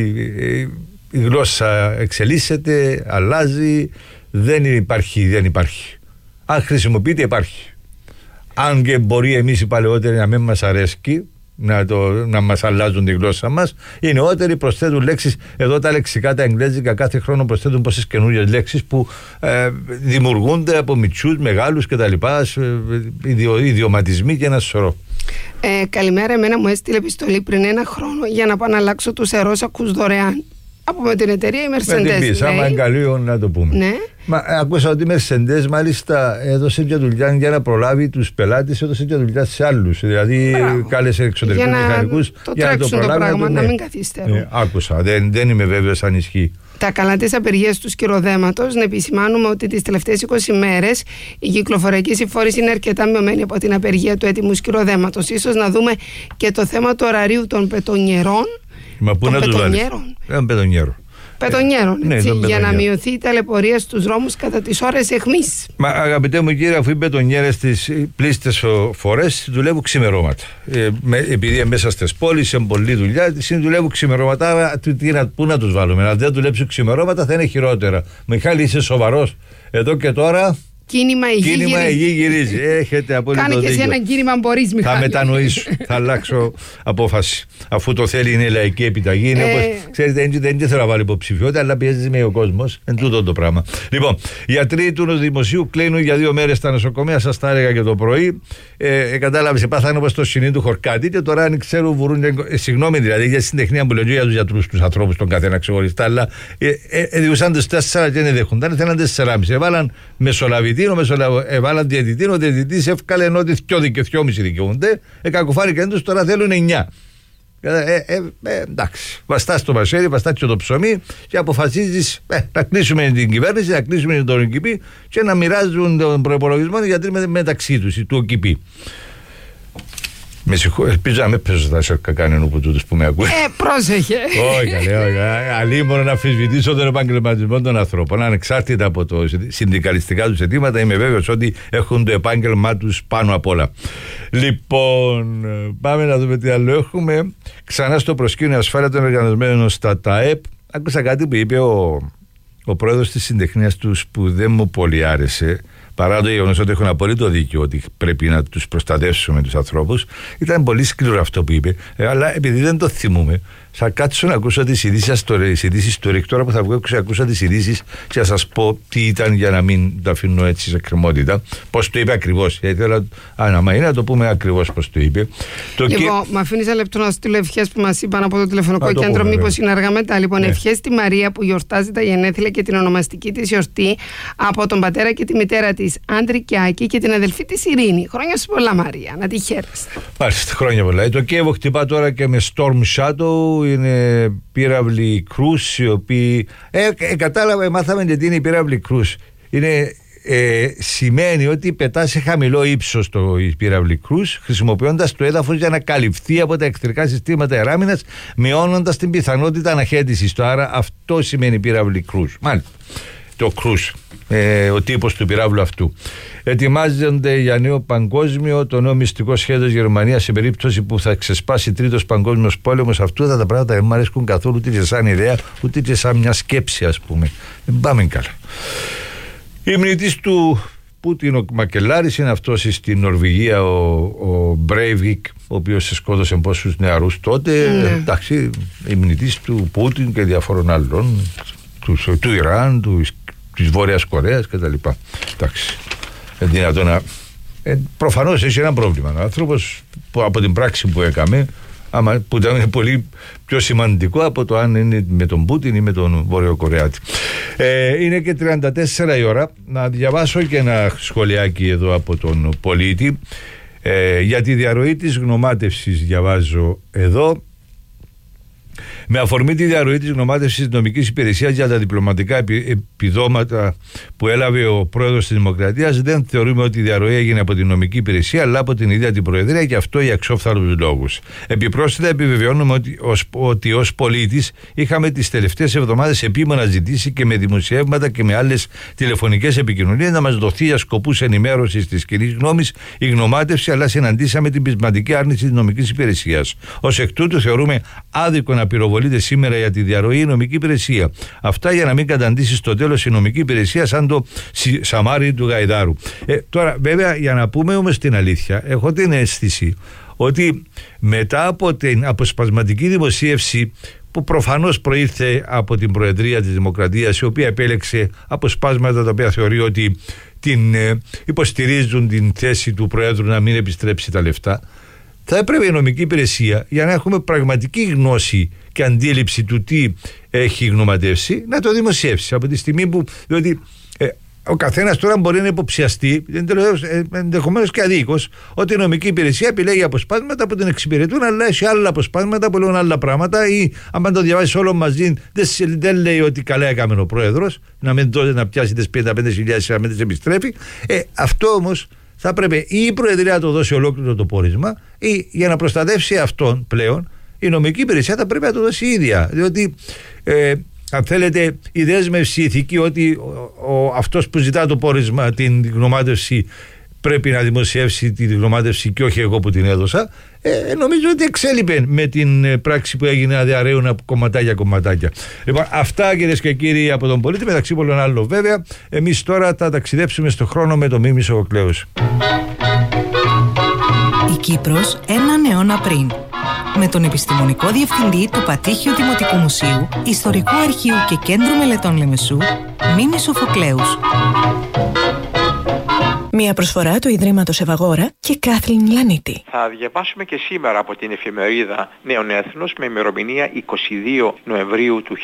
η γλώσσα εξελίσσεται, αλλάζει, δεν υπάρχει. Αν χρησιμοποιείται, υπάρχει. Αν και μπορεί εμείς οι παλαιότεροι να μην μας αρέσκει, να μας αλλάζουν τη γλώσσα μας, οι νεότεροι προσθέτουν λέξεις. Εδώ τα λεξικά, τα εγγλέζικα, κάθε χρόνο προσθέτουν πόσες καινούριες λέξεις που δημιουργούνται από μητσούς, μεγάλους κτλ. Ιδιωματισμοί και ένα σωρό. Καλημέρα, εμένα μου έστειλε επιστολή πριν 1 χρόνο για να πάω να αλλάξω τους αερόσακους δωρεάν. Από την εταιρεία η Mercedes. Με την πίεση, άμα είναι καλή, να το πούμε. Ναι. Μα ακούσα ότι η Mercedes μάλιστα έδωσε και δουλειά για να προλάβει τους πελάτες, έδωσε και δουλειά σε άλλους. Δηλαδή κάλεσε εξωτερικούς μηχανικούς για να το προλάβει. Να μην καθυστερούν. Άκουσα, δεν είμαι βέβαιος αν ισχύει. τα καλά της απεργίας του σκυροδέματος, να επισημάνουμε ότι τις τελευταίες 20 μέρες η κυκλοφοριακή συμφόρηση είναι αρκετά μειωμένη από την απεργία του έτοιμου σκυροδέματος. Ίσως να δούμε και το θέμα του ωραρίου των πετονιερών. Μα πού να τους βάλεις? Πετονιέρο. Πετονιέρων, για να μειωθεί η ταλαιπωρία στους δρόμους κατά τις ώρες αιχμής. Μα αγαπητέ μου κύριε, αφού οι πετονιέρες στις πλήστες φορές δουλεύουν ξημερώματα. Επειδή μέσα στις πόλεις είναι πολλή δουλειά, δουλεύουν ξημερώματα. Πού να τους βάλουμε? Αν δεν δουλέψουν ξημερώματα θα είναι χειρότερα. Μιχάλη, είσαι σοβαρός? Εδώ και τώρα. Κίνημα υγιή γυρίζει. Έχετε απόλυτο δίκιο. Κάνε και εσύ ένα κίνημα αν μπορείς, Μιχάλη. Θα μετανοήσω. Θα αλλάξω απόφαση. Αφού το θέλει, είναι λαϊκή επιταγή. Ξέρετε, δεν θέλω να βάλει υποψηφιότητα, αλλά πιέζει με ο κόσμος. Εν τούτο το πράγμα. Λοιπόν, γιατροί του Δημοσίου κλείνουν για 2 μέρες στα νοσοκομεία. Σας τα έλεγα και το πρωί. Κατάλαβε, πάθανε όπως το συνήν του Χορκάτη. Και τώρα, αν ξέρω, βουρούν. Συγγνώμη δηλαδή για συντεχνία που λέω για τους γιατρούς, τους ανθρώπους, τον καθένα ξεχωριστά. Αλλά διούσαν τους 4 και δεν δέχονταν. Θέλαν 4,5. Έβαλαν μεσολαβητή. Έβαλαν διαιτητή, ο διαιτητής έφκαλε ενώ ότι 2,5 δικαιούνται, κακοφάνηκαν τους, τώρα θέλουν 9. Εντάξει, βαστάς το μασέρι, βαστάς και το ψωμί και αποφασίζεις να κλείσουμε την κυβέρνηση, να κλείσουμε τον ΟΚΙΠΗ και να μοιράζουν τον προϋπολογισμό γιατί μεταξύ τους, του ΟΚΙΠΗ. Με συγχωρείτε, ελπίζω να με παίζω να σε κάνει από τούτους που με ακούει. Πρόσεχε. Όχι, αλλή μόνο να αμφισβητήσω τον επαγγελματισμό των ανθρώπων. Ανεξάρτητα από το συνδικαλιστικά τους αιτήματα, είμαι βέβαιος ότι έχουν το επάγγελμά τους πάνω απ' όλα. Λοιπόν, πάμε να δούμε τι άλλο έχουμε. Ξανά στο προσκήνιο ασφάλεια των εργαζομένων στα ΤΑΕΠ. Άκουσα κάτι που είπε ο πρόεδρος της συντεχνίας τους που δεν μου πολύ άρεσε. Παρά το γεγονός ότι έχουν απολύτω δίκιο ότι πρέπει να τους προστατεύσουμε τους ανθρώπους, ήταν πολύ σκληρό αυτό που είπε. Αλλά επειδή δεν το θυμούμε, θα κάτσω να ακούσω τις ειδήσεις του ΡΙΚ. Τώρα που θα βγω, ακούσα τις ειδήσεις και θα σας πω τι ήταν για να μην το αφήνω έτσι σε κρεμότητα. Πώς το είπε ακριβώς. Άμα είναι να το πούμε ακριβώς πώς το είπε. Λοιπόν, με αφήνεις ένα λεπτό να στείλω ευχές που μας είπαν από το τηλεφωνικό κέντρο. Μήπως είναι αργά μετά. Λοιπόν, ευχές στη Μαρία που γιορτάζει τα γενέθλια και την ονομαστική της γιορτή από τον πατέρα και τη μητέρα της Αντρικιάκη και την αδελφή της Ειρήνη. Χρόνια σου πολλά, Μαρία. Να τη χαίρεστε. Μάλιστα, χρόνια πολλά. Το Κίεβο χτυπά τώρα και με Storm Shadow. Είναι πύραυλοι κρούς οι οποίοι. Κατάλαβα, μάθαμε τι είναι η πύραυλοι κρούς. Σημαίνει ότι πετά σε χαμηλό ύψος το πύραυλοι κρούς, χρησιμοποιώντας το έδαφος για να καλυφθεί από τα εχθρικά συστήματα αεράμινας, μειώνοντας την πιθανότητα αναχέτησης. Άρα αυτό σημαίνει πύραυλοι κρούς. Μάλιστα. Το κρούς, ο τύπος του πυράβλου αυτού. Ετοιμάζονται για νέο παγκόσμιο, το νέο μυστικό σχέδιο της Γερμανίας σε περίπτωση που θα ξεσπάσει τρίτος παγκόσμιος πόλεμος. Αυτά τα πράγματα δεν μου αρέσκουν καθόλου, ούτε και σαν ιδέα, ούτε και σαν μια σκέψη, ας πούμε. Δεν πάμε καλά. Η μνητής του Πούτιν, ο Μακελάρης, είναι αυτός στην Νορβηγία, ο Μπρέιβικ, ο οποίος σκότωσε πόσους νεαρούς τότε. Εντάξει, η μνητής του Πούτιν και διαφόρων άλλων, του Ιράν, της Βόρειας Κορέας κτλ. Εντάξει, δυνατόν να. Προφανώς έχει ένα πρόβλημα. Ο άνθρωπος που από την πράξη που έκαμε, που ήταν πολύ πιο σημαντικό από το αν είναι με τον Πούτιν ή με τον Βόρειο Κορεάτη. Είναι και 34 η ώρα. Να διαβάσω και ένα σχολιάκι εδώ από τον πολίτη. Για τη διαρροή της γνωμάτευσης διαβάζω εδώ. Με αφορμή τη διαρροή της γνωμάτευσης της νομικής υπηρεσίας για τα διπλωματικά επιδόματα που έλαβε ο πρόεδρος της Δημοκρατίας, δεν θεωρούμε ότι η διαρροή έγινε από την νομική υπηρεσία, αλλά από την ίδια την Προεδρία, και αυτό για εξόφθαλμους λόγους. Επιπρόσθετα, επιβεβαιώνουμε ότι ως πολίτης είχαμε τις τελευταίες εβδομάδες επίμονα ζητήσει και με δημοσιεύματα και με άλλες τηλεφωνικές επικοινωνίες να μας δοθεί για σκοπούς ενημέρωσης της κοινής γνώμης η γνωμάτευση, αλλά συναντήσαμε την πεισματική άρνηση της νομικής υπηρεσίας. Ως εκ τούτου, θεωρούμε άδικο να πυροβολείται σήμερα για τη διαρροή η νομική υπηρεσία. Αυτά για να μην καταντήσει στο τέλος η νομική υπηρεσία σαν το σαμάρι του Γαϊδάρου. Τώρα, βέβαια, για να πούμε όμως την αλήθεια, έχω την αίσθηση ότι μετά από την αποσπασματική δημοσίευση που προφανώς προήλθε από την Προεδρία της Δημοκρατίας, η οποία επέλεξε αποσπάσματα τα οποία θεωρεί ότι την υποστηρίζουν την θέση του Προέδρου να μην επιστρέψει τα λεφτά, θα έπρεπε η νομική υπηρεσία, για να έχουμε πραγματική γνώση και αντίληψη του τι έχει γνωματεύσει, να το δημοσιεύσει. Από τη στιγμή που, διότι ο καθένας τώρα μπορεί να υποψιαστεί, ενδεχομένως και αδίκως, ότι η νομική υπηρεσία επιλέγει αποσπάσματα που την εξυπηρετούν, αλλά έχει άλλα αποσπάσματα που λέγουν άλλα πράγματα, ή αν το διαβάσει όλο μαζί, δεν λέει ότι καλά έκαμε ο πρόεδρος, να πιάσει τις 55.000 να μην τις επιστρέφει. Αυτό όμως θα πρέπει ή η Προεδρία να το δώσει ολόκληρο το πόρισμα, ή για να προστατεύσει αυτόν πλέον η νομική υπηρεσία θα πρέπει να το δώσει ίδια. Διότι αν θέλετε, η δέσμευση ηθική ότι αυτός που ζητά το πόρισμα, την γνωμάτευση, πρέπει να δημοσιεύσει τη γνωμάτευση και όχι εγώ που την έδωσα, νομίζω ότι εξέλιπε με την πράξη που έγινε να διαρρέουν κομματάκια. Λοιπόν, αυτά κυρίες και κύριοι από τον πολίτη, μεταξύ πολλών άλλων βέβαια. Εμείς τώρα θα ταξιδέψουμε στο χρόνο με το Μίμη Σοκοκλέους. Η Κύπρος έναν αιώνα πριν. Με τον επιστημονικό διευθυντή του Πατήχιου Δημοτικού Μουσείου, Ιστορικού Αρχείου και Κέντρου Μελετών Λεμεσού, Μίμη Σοφοκλέους. Μια προσφορά του Ιδρύματος Ευαγόρα και Κάθλιν Λανίτη. Θα διαβάσουμε και σήμερα από την εφημερίδα Νέον Έθνος με ημερομηνία 22 Νοεμβρίου του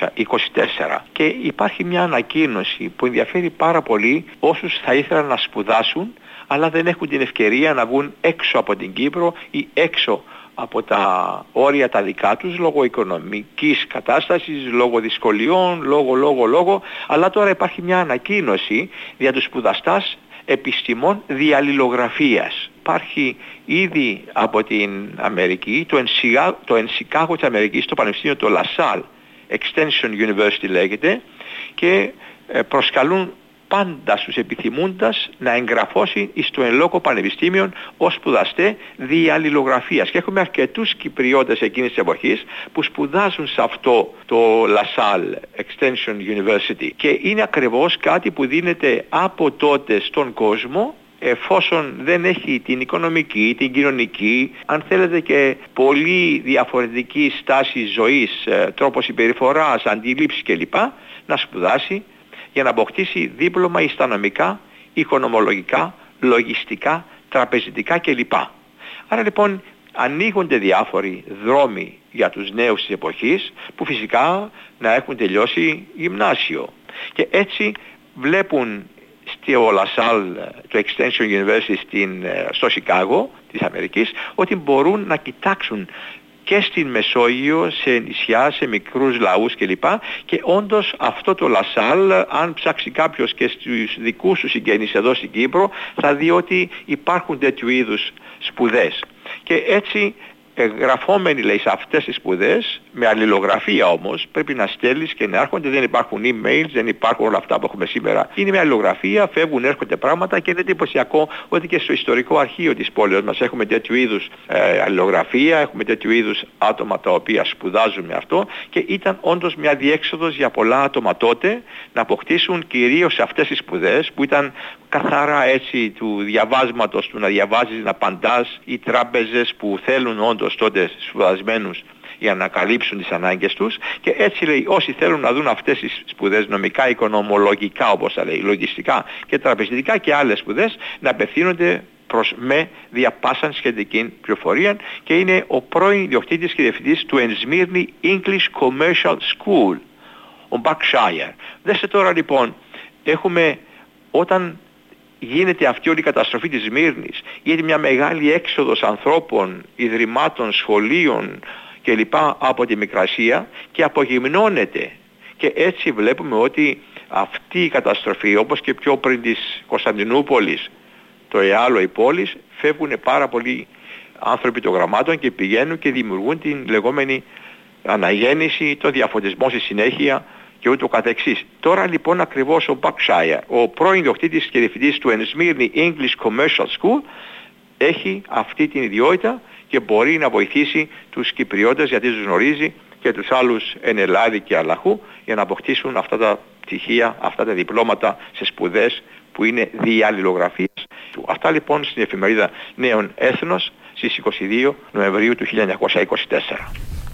1924. Και υπάρχει μια ανακοίνωση που ενδιαφέρει πάρα πολύ όσους θα ήθελαν να σπουδάσουν αλλά δεν έχουν την ευκαιρία να βγουν έξω από την Κύπρο ή έξω από τα όρια τα δικά τους λόγω οικονομικής κατάστασης, λόγω δυσκολιών, λόγω. Αλλά τώρα υπάρχει μια ανακοίνωση για τους σπουδαστάς επιστημών διαλληλογραφίας. Υπάρχει ήδη από την Αμερική, το Ενσικάγο της Αμερικής, το Πανεπιστήμιο το LaSalle Extension University λέγεται, και προσκαλούν πάντα στους επιθυμούντας να εγγραφώσει στο εν λόγω πανεπιστήμιο ως σπουδαστέ διαλληλογραφίας. Και έχουμε αρκετούς Κυπριώτες εκείνης της εποχής που σπουδάζουν σε αυτό το LaSalle Extension University. Και είναι ακριβώς κάτι που δίνεται από τότε στον κόσμο, εφόσον δεν έχει την οικονομική, την κοινωνική, αν θέλετε και πολύ διαφορετική στάση ζωής, τρόπος συμπεριφοράς, αντίληψης κλπ, να σπουδάσει για να αποκτήσει δίπλωμα στα νομικά, οικονομολογικά, λογιστικά, τραπεζιτικά κλπ. Άρα λοιπόν ανοίγονται διάφοροι δρόμοι για τους νέους της εποχής που φυσικά να έχουν τελειώσει γυμνάσιο. Και έτσι βλέπουν στο LaSalle, το Extension University στο Σικάγο της Αμερικής, ότι μπορούν να κοιτάξουν και στην Μεσόγειο, σε νησιά, σε μικρούς λαούς κλπ. Και όντως αυτό το LaSalle, αν ψάξει κάποιος και στους δικούς του συγγενείς εδώ στην Κύπρο, θα δει ότι υπάρχουν τέτοιου είδους σπουδές. Και έτσι γραφόμενοι λέει σε αυτές τις σπουδές, με αλληλογραφία όμως, πρέπει να στέλνεις και να έρχονται, δεν υπάρχουν emails, δεν υπάρχουν όλα αυτά που έχουμε σήμερα. Είναι με αλληλογραφία, φεύγουν, έρχονται πράγματα και είναι εντυπωσιακό ότι και στο ιστορικό αρχείο της πόλης μας έχουμε τέτοιου είδους αλληλογραφία, έχουμε τέτοιου είδους άτομα τα οποία σπουδάζουν με αυτό, και ήταν όντως μια διέξοδος για πολλά άτομα τότε να αποκτήσουν κυρίως αυτές τις σπουδές που ήταν καθαρά έτσι του διαβάσματος, του να διαβάζεις, να απαντάς, οι τράπεζες που θέλουν όντως τότε σπουδασμένους για να καλύψουν τις ανάγκες τους. Και έτσι λέει, όσοι θέλουν να δουν αυτές τις σπουδές νομικά, οικονομολογικά όπως θα λέει, λογιστικά και τραπεζιτικά και άλλες σπουδές, να απευθύνονται προς με διαπάσαν σχετική πληροφορία. Και είναι ο πρώην ιδιοκτήτης και διευθυντής του Ενσμύρνη English Commercial School, ο Berkshire. Δέστε τώρα λοιπόν, έχουμε όταν γίνεται αυτή όλη η καταστροφή της Σμύρνης, γίνεται μια μεγάλη έξοδος ανθρώπων, ιδρυμάτων, σχολείων κλπ. Από τη Μικρασία και απογυμνώνεται. Και έτσι βλέπουμε ότι αυτή η καταστροφή, όπως και πιο πριν της Κωνσταντινούπολης, το ΕΑΛΟ, οι πόλεις, φεύγουν πάρα πολλοί άνθρωποι των γραμμάτων και πηγαίνουν και δημιουργούν την λεγόμενη αναγέννηση, το διαφωτισμό στη συνέχεια και ούτω καθεξής. Τώρα λοιπόν ακριβώς ο Berkshire, ο πρώην ιδιοκτήτης και διευθυντής του Ενσμύρνη English Commercial School, έχει αυτή την ιδιότητα και μπορεί να βοηθήσει τους Κυπριώτες, γιατί τους γνωρίζει, και τους άλλους εν Ελλάδη και Αλλαχού, για να αποκτήσουν αυτά τα πτυχία, αυτά τα διπλώματα σε σπουδές που είναι διαλληλογραφίας. Αυτά λοιπόν στην εφημερίδα Νέον Έθνος στις 22 Νοεμβρίου του 1924.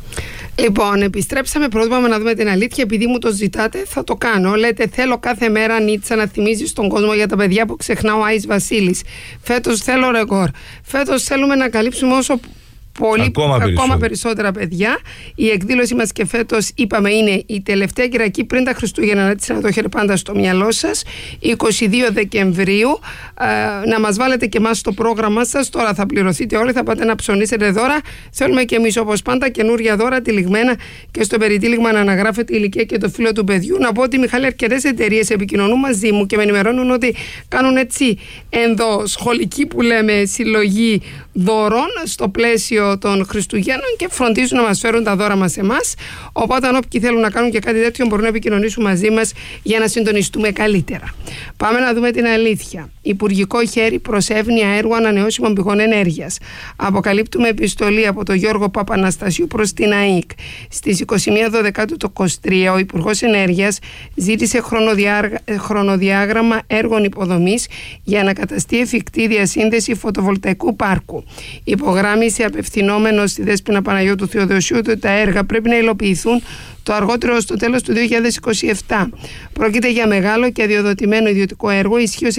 Λοιπόν, επιστρέψαμε, πρότυπαμε να δούμε την αλήθεια. Επειδή μου το ζητάτε, θα το κάνω. Λέτε, θέλω κάθε μέρα Νίτσα να θυμίζει στον κόσμο για τα παιδιά που ξεχνά ο Άης Βασίλης. Φέτος θέλω ρεκόρ. Φέτος θέλουμε να καλύψουμε όσο Ακόμα περισσότερα παιδιά. Η εκδήλωση μας και φέτος, είπαμε, είναι η τελευταία Κυριακή πριν τα Χριστούγεννα, έτσι να το έχετε πάντα στο μυαλό σας, 22 Δεκεμβρίου. Να μας βάλετε και εμάς στο πρόγραμμα σας. Τώρα θα πληρωθείτε όλοι, θα πάτε να ψωνίσετε δώρα. Θέλουμε και εμείς, όπως πάντα, καινούργια δώρα τυλιγμένα και στο περιτύλιγμα να αναγράφεται η ηλικία και το φύλο του παιδιού. Να πω ότι, Μιχάλη, αρκετές εταιρείες επικοινωνούν μαζί μου και με ενημερώνουν ότι κάνουν έτσι ενδοσχολική, που λέμε, συλλογή δώρων στο πλαίσιο των Χριστουγέννων και φροντίζουν να μας φέρουν τα δώρα μας εμάς. Οπότε, αν όποιοι θέλουν να κάνουν και κάτι τέτοιο, μπορούν να επικοινωνήσουν μαζί μας για να συντονιστούμε καλύτερα. Πάμε να δούμε την αλήθεια. Υπουργικό χέρι προς εύνοια έργου ανανεώσιμων πηγών ενέργειας. Αποκαλύπτουμε επιστολή από τον Γιώργο Παπαναστασιού προς την ΑΕΚ. Στις 21 Δεκάτου του 2023, ο Υπουργός Ενέργειας ζήτησε χρονοδιάγραμμα έργων υποδομής για να καταστεί εφικτή διασύνδεση φωτοβολταϊκού πάρκου. Υπογράμμισε απευθυνόμενος στη Δέσποινα Παναγιώτου Θεοδοσίου ότι τα έργα πρέπει να υλοποιηθούν το αργότερο στο τέλος του 2027. Πρόκειται για μεγάλο και αδειοδοτημένο ιδιωτικό έργο ισχύως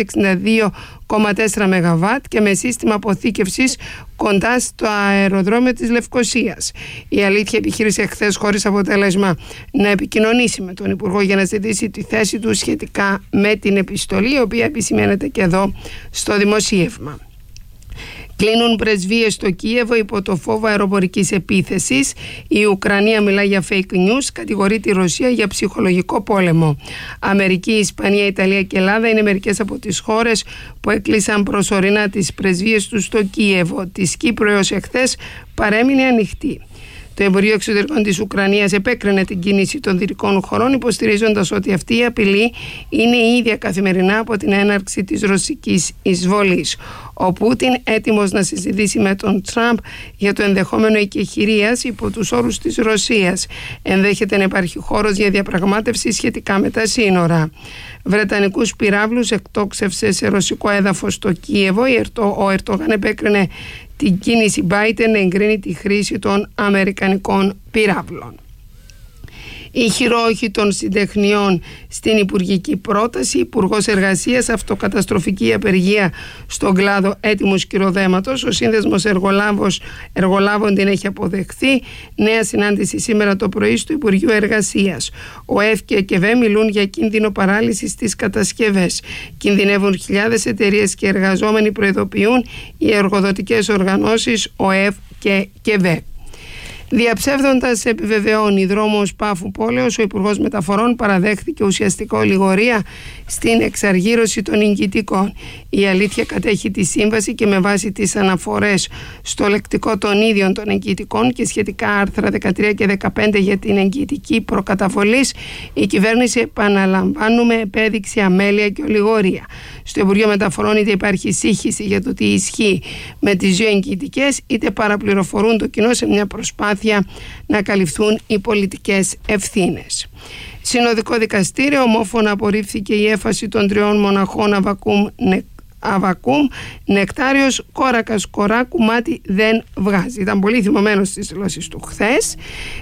62,4 ΜΒ και με σύστημα αποθήκευσης κοντά στο αεροδρόμιο της Λευκωσίας. Η αλήθεια επιχείρησε χθες, χωρίς αποτέλεσμα, να επικοινωνήσει με τον Υπουργό για να ζητήσει τη θέση του σχετικά με την επιστολή, η οποία επισημαίνεται και εδώ στο δημοσίευμα. Κλείνουν πρεσβείες στο Κίεβο υπό το φόβο αεροπορικής επίθεσης. Η Ουκρανία μιλά για fake news, κατηγορεί τη Ρωσία για ψυχολογικό πόλεμο. Αμερική, Ισπανία, Ιταλία και Ελλάδα είναι μερικές από τις χώρες που έκλεισαν προσωρινά τις πρεσβείες τους στο Κίεβο. Της Κύπρου έως εχθές παρέμεινε ανοιχτή. Το Υπουργείο Εξωτερικών της Ουκρανίας επέκρινε την κίνηση των δυτικών χωρών, υποστηρίζοντας ότι αυτή η απειλή είναι η ίδια καθημερινά από την έναρξη της ρωσικής εισβολής. Ο Πούτιν, έτοιμος να συζητήσει με τον Τραμπ για το ενδεχόμενο εκεχηρίας υπό τους όρους της Ρωσίας. Ενδέχεται να υπάρχει χώρος για διαπραγμάτευση σχετικά με τα σύνορα. Βρετανικούς πυράβλους εκτόξευσε σε ρωσικό έδαφος στο Κίεβο. Ο Ερντογάν επέκρινε την κίνηση Biden να εγκρίνει τη χρήση των αμερικανικών πυράβλων. Η χειρόοχη των συντεχνιών στην υπουργική πρόταση. Υπουργός Εργασίας, αυτοκαταστροφική απεργία στον κλάδο έτοιμου σκυροδέματος. Ο Σύνδεσμος Εργολάβων την έχει αποδεχθεί. Νέα συνάντηση σήμερα το πρωί στο Υπουργείο Εργασίας. Ο ΕΦ και ΚΕΒΕ μιλούν για κίνδυνο παράλυσης στις κατασκευές. Κινδυνεύουν χιλιάδες εταιρείες και εργαζόμενοι, προειδοποιούν οι εργοδοτικές οργανώσεις ΟΕΦ και ΚΕΒΕ. Διαψεύδοντας, επιβεβαιώνει, δρόμος Πάφου Πόλεως, ο Υπουργός Μεταφορών παραδέχθηκε ουσιαστικά ολιγορία στην εξαργύρωση των εγκητικών. Η αλήθεια κατέχει τη σύμβαση και με βάση τις αναφορές στο λεκτικό των ίδιων των εγκητικών και σχετικά άρθρα 13 και 15 για την εγκητική προκαταβολής, η κυβέρνηση, επαναλαμβάνουμε, επέδειξε αμέλεια και ολιγορία. Στο Υπουργείο Μεταφορών είτε υπάρχει σύγχυση για το τι ισχύει με τις δύο εγκητικές, είτε παραπληροφορούν το κοινό σε μια προσπάθεια να καλυφθούν οι πολιτικές ευθύνες. Συνοδικό δικαστήριο, ομόφωνα απορρίφθηκε η έφαση των 3 μοναχών Αβακούμ, Νεκτάριος, Κόρακας Κοράκου, μάτι δεν βγάζει. Ήταν πολύ θυμωμένος στις δηλώσεις του χθες.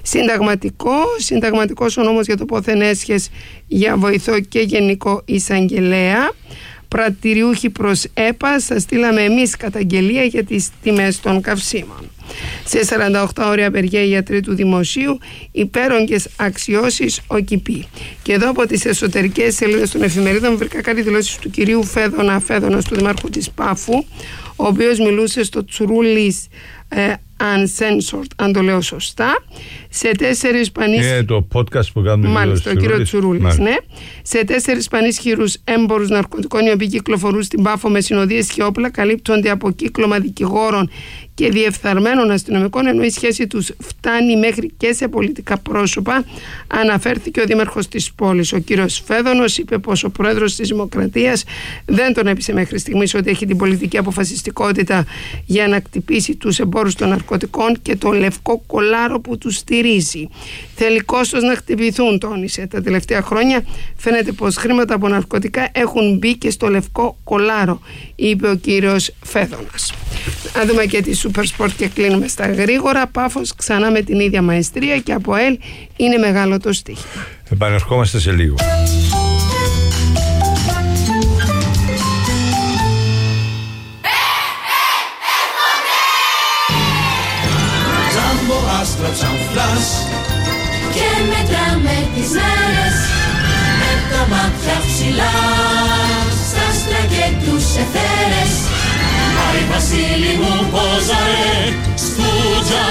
Συνταγματικός ο νόμος για το πόθεν έσχες για βοηθό και γενικό εισαγγελέα. Πρατηριούχοι προς ΕΠΑ, σας στείλαμε εμείς καταγγελία για τις τιμές των καυσίμων. Σε 48 ώρια απεργία οι γιατροί του Δημοσίου, υπέρογγες αξιώσεις ο ΚΙΠΗ. Και εδώ από τις εσωτερικές σελίδες των εφημερίδων βρήκα κάτι δηλώσεις του κυρίου Φέδωνας, του Δημάρχου της Πάφου, ο οποίος μιλούσε στο Τσουρούλης Uncensored, αν το λέω σωστά, σε 4 πανίσχυρους. Το podcast που κάνουμε. Μάλιστα, ο κύριο Τσουρούλης, ναι. Σε 4 πανίσχυρους έμπορους ναρκωτικών, οι οποίοι κυκλοφορούν στην Πάφο με συνοδείες και όπλα, καλύπτονται από κύκλωμα δικηγόρων και διεφθαρμένων αστυνομικών, ενώ η σχέση τους φτάνει μέχρι και σε πολιτικά πρόσωπα, αναφέρθηκε ο δήμαρχος της πόλης. Ο κύριος Φέδωνος είπε πως ο πρόεδρος της Δημοκρατίας δεν τον έπεισε μέχρι στιγμής ότι έχει την πολιτική αποφασιστικότητα για να κτυπήσει τους εμπόρους των ναρκωτικών και το λευκό κολάρο που τους στηρίζει. Θέλει κόστος να χτυπηθούν, τόνισε. Τα τελευταία χρόνια φαίνεται πως χρήματα από ναρκωτικά έχουν μπει και στο λευκό κολάρο, είπε ο κύριος Φέδωνας. Να δούμε και τη Super Sport και κλείνουμε στα γρήγορα. Πάφος ξανά με την ίδια μαεστρία και από ΕΛ είναι μεγάλο το στοίχημα. Επανερχόμαστε σε λίγο.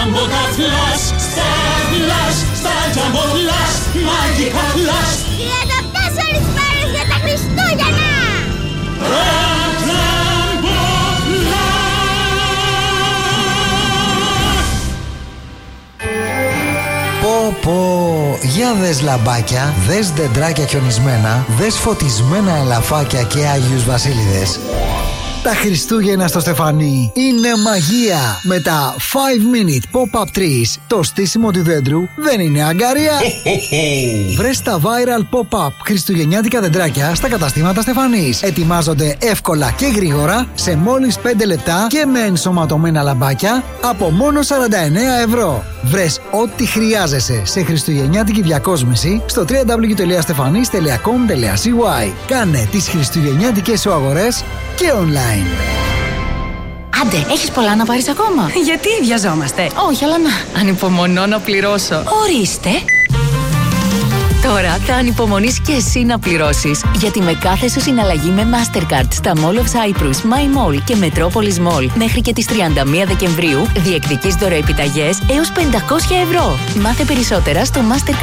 Jumbo Flash, Star Flash, Star Jumbo Flash, μαγικά Flash. 34 μέρες για τα Χριστούγεννα! Jumbo Flash. Πω, για δες λαμπάκια, δες δεντράκια χιονισμένα, δες φωτισμένα ελαφάκια και Άγιους Βασίλειδες. Τα Χριστούγεννα στο Στεφανί είναι μαγεία. Με τα 5-minute pop-up trees, το στήσιμο του δέντρου δεν είναι αγκαρία. Βρες τα viral pop-up χριστουγεννιάτικα δεντράκια στα καταστήματα Στεφανής. Ετοιμάζονται εύκολα και γρήγορα σε μόλις 5 λεπτά και με ενσωματωμένα λαμπάκια από μόνο 49€. Βρες ό,τι χρειάζεσαι σε χριστουγεννιάτικη διακόσμηση στο www.stefanis.com.cy. Κάνε τις χριστουγεννιάτικες σου αγορές και online. Άντε, έχεις πολλά να πάρεις ακόμα? Γιατί βιαζόμαστε? Όχι, αλλά να ανυπομονώ να πληρώσω. Ορίστε. Τώρα θα ανυπομονείς και εσύ να πληρώσεις. Γιατί με κάθε σου συναλλαγή με Mastercard στα Mall of Cyprus, My Mall και Metropolis Mall μέχρι και τις 31 Δεκεμβρίου διεκδικείς δωροεπιταγές έως 500€. Μάθε περισσότερα στο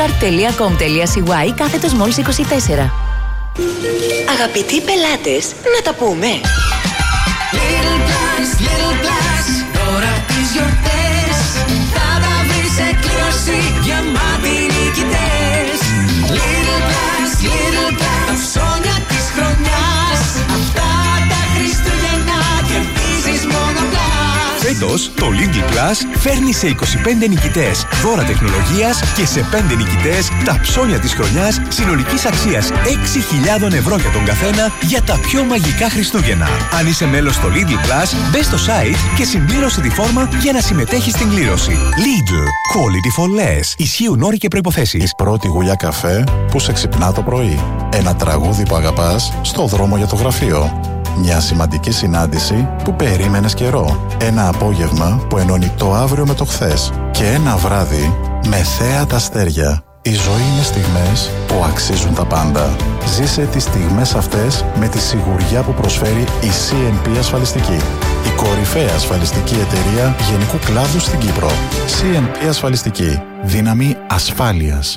mastercard.com.cy/malls 24. Αγαπητοί πελάτες, να τα πούμε. Little Plus, τώρα τις γιορτές θα τα βρεις σε κλήρωση γεμάτη νικητές. Little Plus, τα ψώνια της χρονιάς, αυτά τα Χριστούγεννα κερδίζεις μόνο Plus. Φέτος, το Lidl Plus φέρνει σε 25 νικητές δώρα τεχνολογίας και σε 5 νικητές τα ψώνια της χρονιάς συνολικής αξίας 6.000€ για τον καθένα για τα πιο μαγικά Χριστούγεννα. Αν είσαι μέλος στο Lidl Plus, μπες στο site και συμπλήρωσε τη φόρμα για να συμμετέχεις στην κλήρωση. Lidl. Quality for less. Ισχύουν όροι και προϋποθέσεις. Η πρώτη γουλιά καφέ που σε ξυπνά το πρωί. Ένα τραγούδι που αγαπάς στο δρόμο για το γραφείο. Μια σημαντική συνάντηση που περίμενες καιρό. Ένα απόγευμα που ενώνει το αύριο με το χθες. Και ένα βράδυ με θέα τα αστέρια. Η ζωή είναι στιγμές που αξίζουν τα πάντα. Ζήσε τις στιγμές αυτές με τη σιγουριά που προσφέρει η CNP Ασφαλιστική. Η κορυφαία ασφαλιστική εταιρεία γενικού κλάδου στην Κύπρο. CNP Ασφαλιστική. Δύναμη ασφάλειας.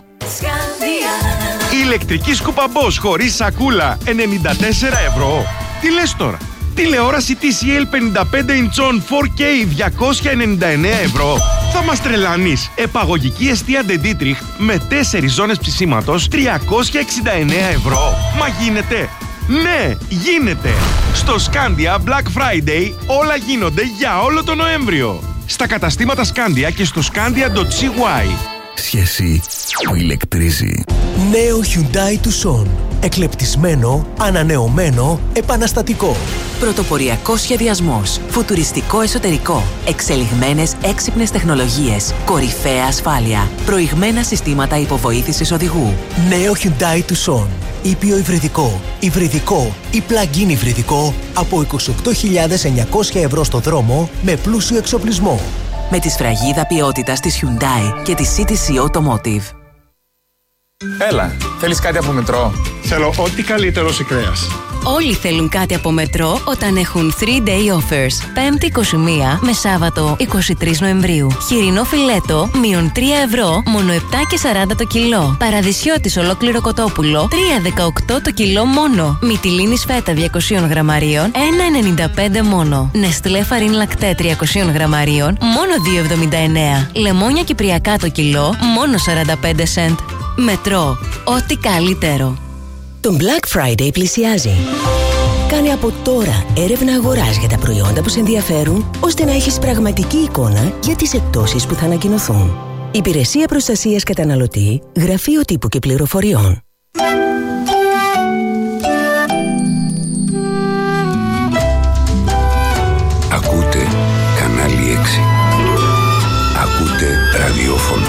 Ηλεκτρική σκούπα Bosch χωρίς σακούλα 94€. Τι λες τώρα? Τηλεόραση TCL 55 inch 4K 299€. Θα μας τρελάνεις. Επαγωγική εστία Dietrich με 4 ζώνες ψησίματος 369€. Μα γίνεται? Ναι, γίνεται. Στο Scandia Black Friday όλα γίνονται για όλο τον Νοέμβριο. Στα καταστήματα Scandia και στο scandia.cy. Σχέση που ηλεκτρίζει. Νέο Hyundai Tucson. Εκλεπτισμένο, ανανεωμένο, επαναστατικό. Πρωτοποριακός σχεδιασμός, φουτουριστικό εσωτερικό, εξελιγμένες έξυπνες τεχνολογίες, κορυφαία ασφάλεια, προηγμένα συστήματα υποβοήθησης οδηγού. Νέο Hyundai Tucson. Ήπιο υβριδικό, υβριδικό ή plug-in υβριδικό από 28.900€ στο δρόμο με πλούσιο εξοπλισμό. Με τη σφραγίδα ποιότητας της Hyundai και της CTC Automotive. Έλα, θέλεις κάτι από Μετρό? Θέλω ό,τι καλύτερο σε κρέας. Όλοι θέλουν κάτι από Μετρό όταν έχουν 3-day offers. 5η 21 με Σάββατο 23 Νοεμβρίου. Χοιρινό φιλέτο, μείον 3€, μόνο 7,40 το κιλό. Παραδεισιώτης ολόκληρο κοτόπουλο, 3,18 το κιλό μόνο. Μυτιλίνης φέτα 200 γραμμαρίων, 1,95 μόνο. Νεστλέ φαρίν λακτέ 300 γραμμαρίων, μόνο 2,79. Λεμόνια κυπριακά το κιλό, μόνο 45 σεντ. Μετρό, ό,τι καλύτερο. Το Black Friday πλησιάζει. Κάνε από τώρα έρευνα αγοράς για τα προϊόντα που σε ενδιαφέρουν, ώστε να έχεις πραγματική εικόνα για τις εκπτώσεις που θα ανακοινωθούν. Υπηρεσία Προστασίας Καταναλωτή, Γραφείο Τύπου και Πληροφοριών. Ακούτε κανάλι 6. Ακούτε ραδιόφωνο.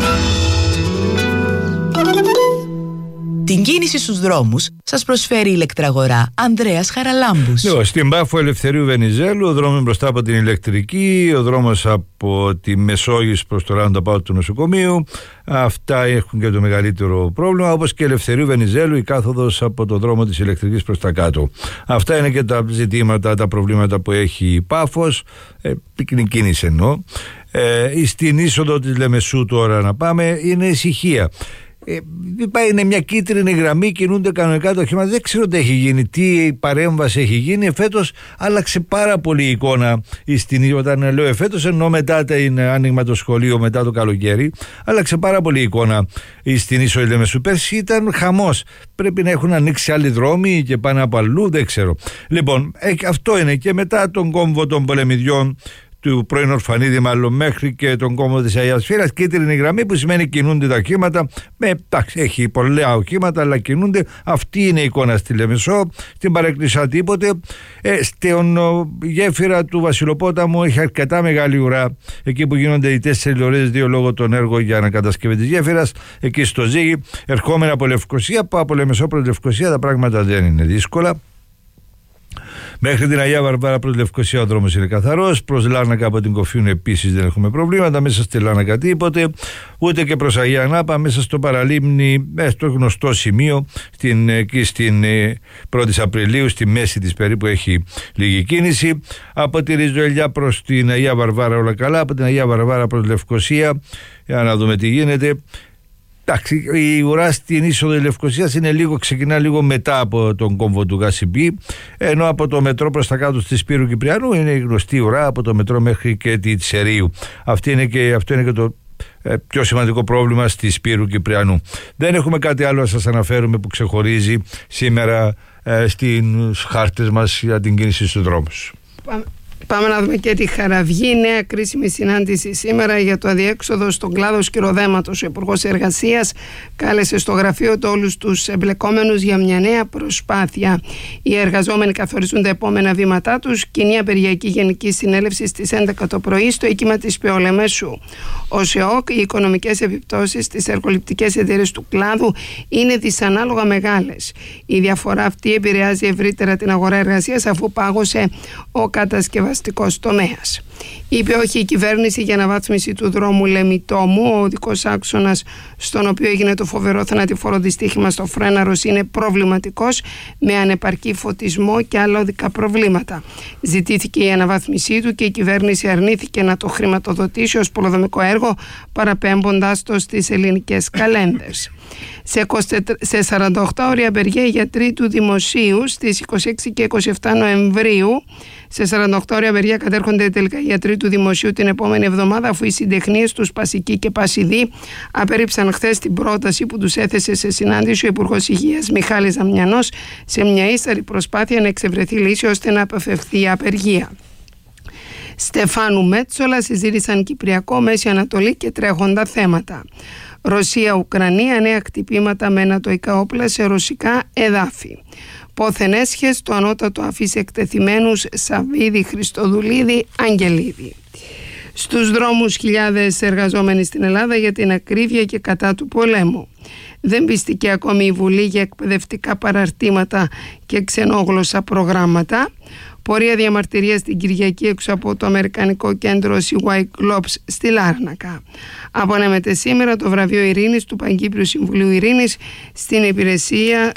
Την κίνηση στους δρόμους σας προσφέρει η ηλεκτραγορά Ανδρέας Χαραλάμπους. Στην Πάφο Ελευθερίου Βενιζέλου, ο δρόμος μπροστά από την ηλεκτρική, ο δρόμος από τη Μεσόγειος προς το roundabout του νοσοκομείου. Αυτά έχουν και το μεγαλύτερο πρόβλημα, όπως και Ελευθερίου Βενιζέλου, η κάθοδος από το δρόμο της ηλεκτρικής προς τα κάτω. Αυτά είναι και τα ζητήματα, τα προβλήματα που έχει η Πάφος, πυκνή κίνηση εννοώ. στην είσοδο της Λεμεσού τώρα να πάμε, είναι ησυχία. Είναι μια κίτρινη γραμμή, κινούνται κανονικά τα οχήματα. Δεν ξέρω τι έχει γίνει, τι παρέμβαση έχει γίνει. Φέτος άλλαξε πάρα πολύ η εικόνα. Όταν λέω φέτος, εννοώ μετά το άνοιγμα το σχολείο, μετά το καλοκαίρι. Άλλαξε πάρα πολύ η εικόνα στην είσοδο Λεμεσού. Πέρσι ήταν χαμός. Πρέπει να έχουν ανοίξει άλλοι δρόμοι και πάνε από αλλού, δεν ξέρω. Λοιπόν, αυτό είναι. Και μετά τον κόμβο των Πολεμιδιών, του πρώην Ορφανίδη μάλλον, μέχρι και τον κόμβο της Αγίας Φύρας, κίτρινη γραμμή, που σημαίνει κινούνται τα οχήματα. Έχει πολλά οχήματα, αλλά κινούνται. Αυτή είναι η εικόνα στη Λεμεσό. Στην παρέκκλησα τίποτε. Στην γέφυρα του Βασιλοπόταμου έχει αρκετά μεγάλη ουρά. Εκεί που γίνονται οι 4 ώρες, 2 λόγω των έργων για ανακατασκευή της γέφυρας. Εκεί στο Ζήγη, ερχόμενα από Λευκοσία, από Λεμεσό προς Λευκοσία, τα πράγματα δεν είναι δύσκολα. Μέχρι την Αγία Βαρβάρα προς Λευκοσία ο δρόμος είναι καθαρός. Προς Λάρνακα από την Κοφίουνο επίσης δεν έχουμε προβλήματα. Μέσα στη Λάρνακα τίποτε. Ούτε και προς Αγία Ανάπα. Μέσα στο Παραλίμνη, στο γνωστό σημείο, εκεί στην 1η Απριλίου, στη μέση της περίπου, έχει λίγη κίνηση. Από τη Ριζοελιά προς την Αγία Βαρβάρα όλα καλά. Από την Αγία Βαρβάρα προς Λευκοσία, για να δούμε τι γίνεται. Εντάξει, η ουρά στην είσοδο της Λευκοσίας ξεκινά λίγο μετά από τον κόμβο του Γασιμπή, ενώ από το μετρό προς τα κάτω στη Σπύρου Κυπριανού είναι η γνωστή ουρά από το μετρό μέχρι και τη Τσερίου. Αυτό είναι και το πιο σημαντικό πρόβλημα στη Σπύρου Κυπριανού. Δεν έχουμε κάτι άλλο να σας αναφέρουμε που ξεχωρίζει σήμερα στις χάρτες μας για την κίνηση στους δρόμους. Πάμε να δούμε και τη Χαραυγή. Νέα κρίσιμη συνάντηση σήμερα για το αδιέξοδο στον κλάδο σκυροδέματος. Ο Υπουργός Εργασίας κάλεσε στο γραφείο του όλους τους εμπλεκόμενους για μια νέα προσπάθεια. Οι εργαζόμενοι καθορίζουν τα επόμενα βήματά τους. Κοινή απεργιακή γενική συνέλευση στις 11 το πρωί στο οίκημα της Πεολεμέσου. Ο ΣΕΟΚ, οι οικονομικές επιπτώσεις στις εργοληπτικές εταιρείες του κλάδου είναι δυσανάλογα μεγάλες. Η διαφορά αυτή επηρεάζει ευρύτερα την αγορά εργασίας, αφού πάγωσε ο κατασκευαστικός τομέας. Είπε όχι η κυβέρνηση για αναβάθμιση του δρόμου Λεμιτόμου. Ο οδικός άξονας, στον οποίο έγινε το φοβερό θανατηφόρο δυστύχημα στο Φρέναρος, είναι προβληματικός, με ανεπαρκή φωτισμό και άλλα οδικά προβλήματα. Ζητήθηκε η αναβάθμισή του και η κυβέρνηση αρνήθηκε να το χρηματοδοτήσει ως πολεοδομικό έργο, παραπέμποντας το στις ελληνικές καλένδες. Σε 48ωρη απεργία οι γιατροί του Δημοσίου στις 26 και 27 Νοεμβρίου. Σε 48ωρη απεργία κατέρχονται τελικά οι γιατροί του Δημοσίου την επόμενη εβδομάδα, αφού οι συντεχνίες τους Πασική και Πασιδή απέρριψαν χθες την πρόταση που τους έθεσε σε συνάντηση ο Υπουργός Υγείας Μιχάλης Δαμιανός, σε μια ύστερη προσπάθεια να εξευρεθεί λύση ώστε να αποφευθεί η απεργία. Στεφάνου Μέτσολα συζήτησαν Κυπριακό, Μέση Ανατολή και τρέχοντα θέματα. Ρωσία-Ουκρανία, νέα χτυπήματα με ανατοϊκά όπλα σε ρωσικά εδάφη. Πόθεν έσχες, το ανώτατο αφήσει εκτεθειμένους Σαββίδη, Χριστοδουλίδη, Αγγελίδη. Στους δρόμους χιλιάδες εργαζόμενοι στην Ελλάδα για την ακρίβεια και κατά του πολέμου. Δεν πίστηκε ακόμη η Βουλή για εκπαιδευτικά παραρτήματα και ξενόγλωσσα προγράμματα. Πορεία διαμαρτυρίας την Κυριακή έξω από το Αμερικανικό κέντρο CY Globes στη Λάρνακα. Απονέμεται σήμερα το βραβείο Ειρήνης του Παγκύπριου Συμβουλίου Ειρήνης στην υπηρεσία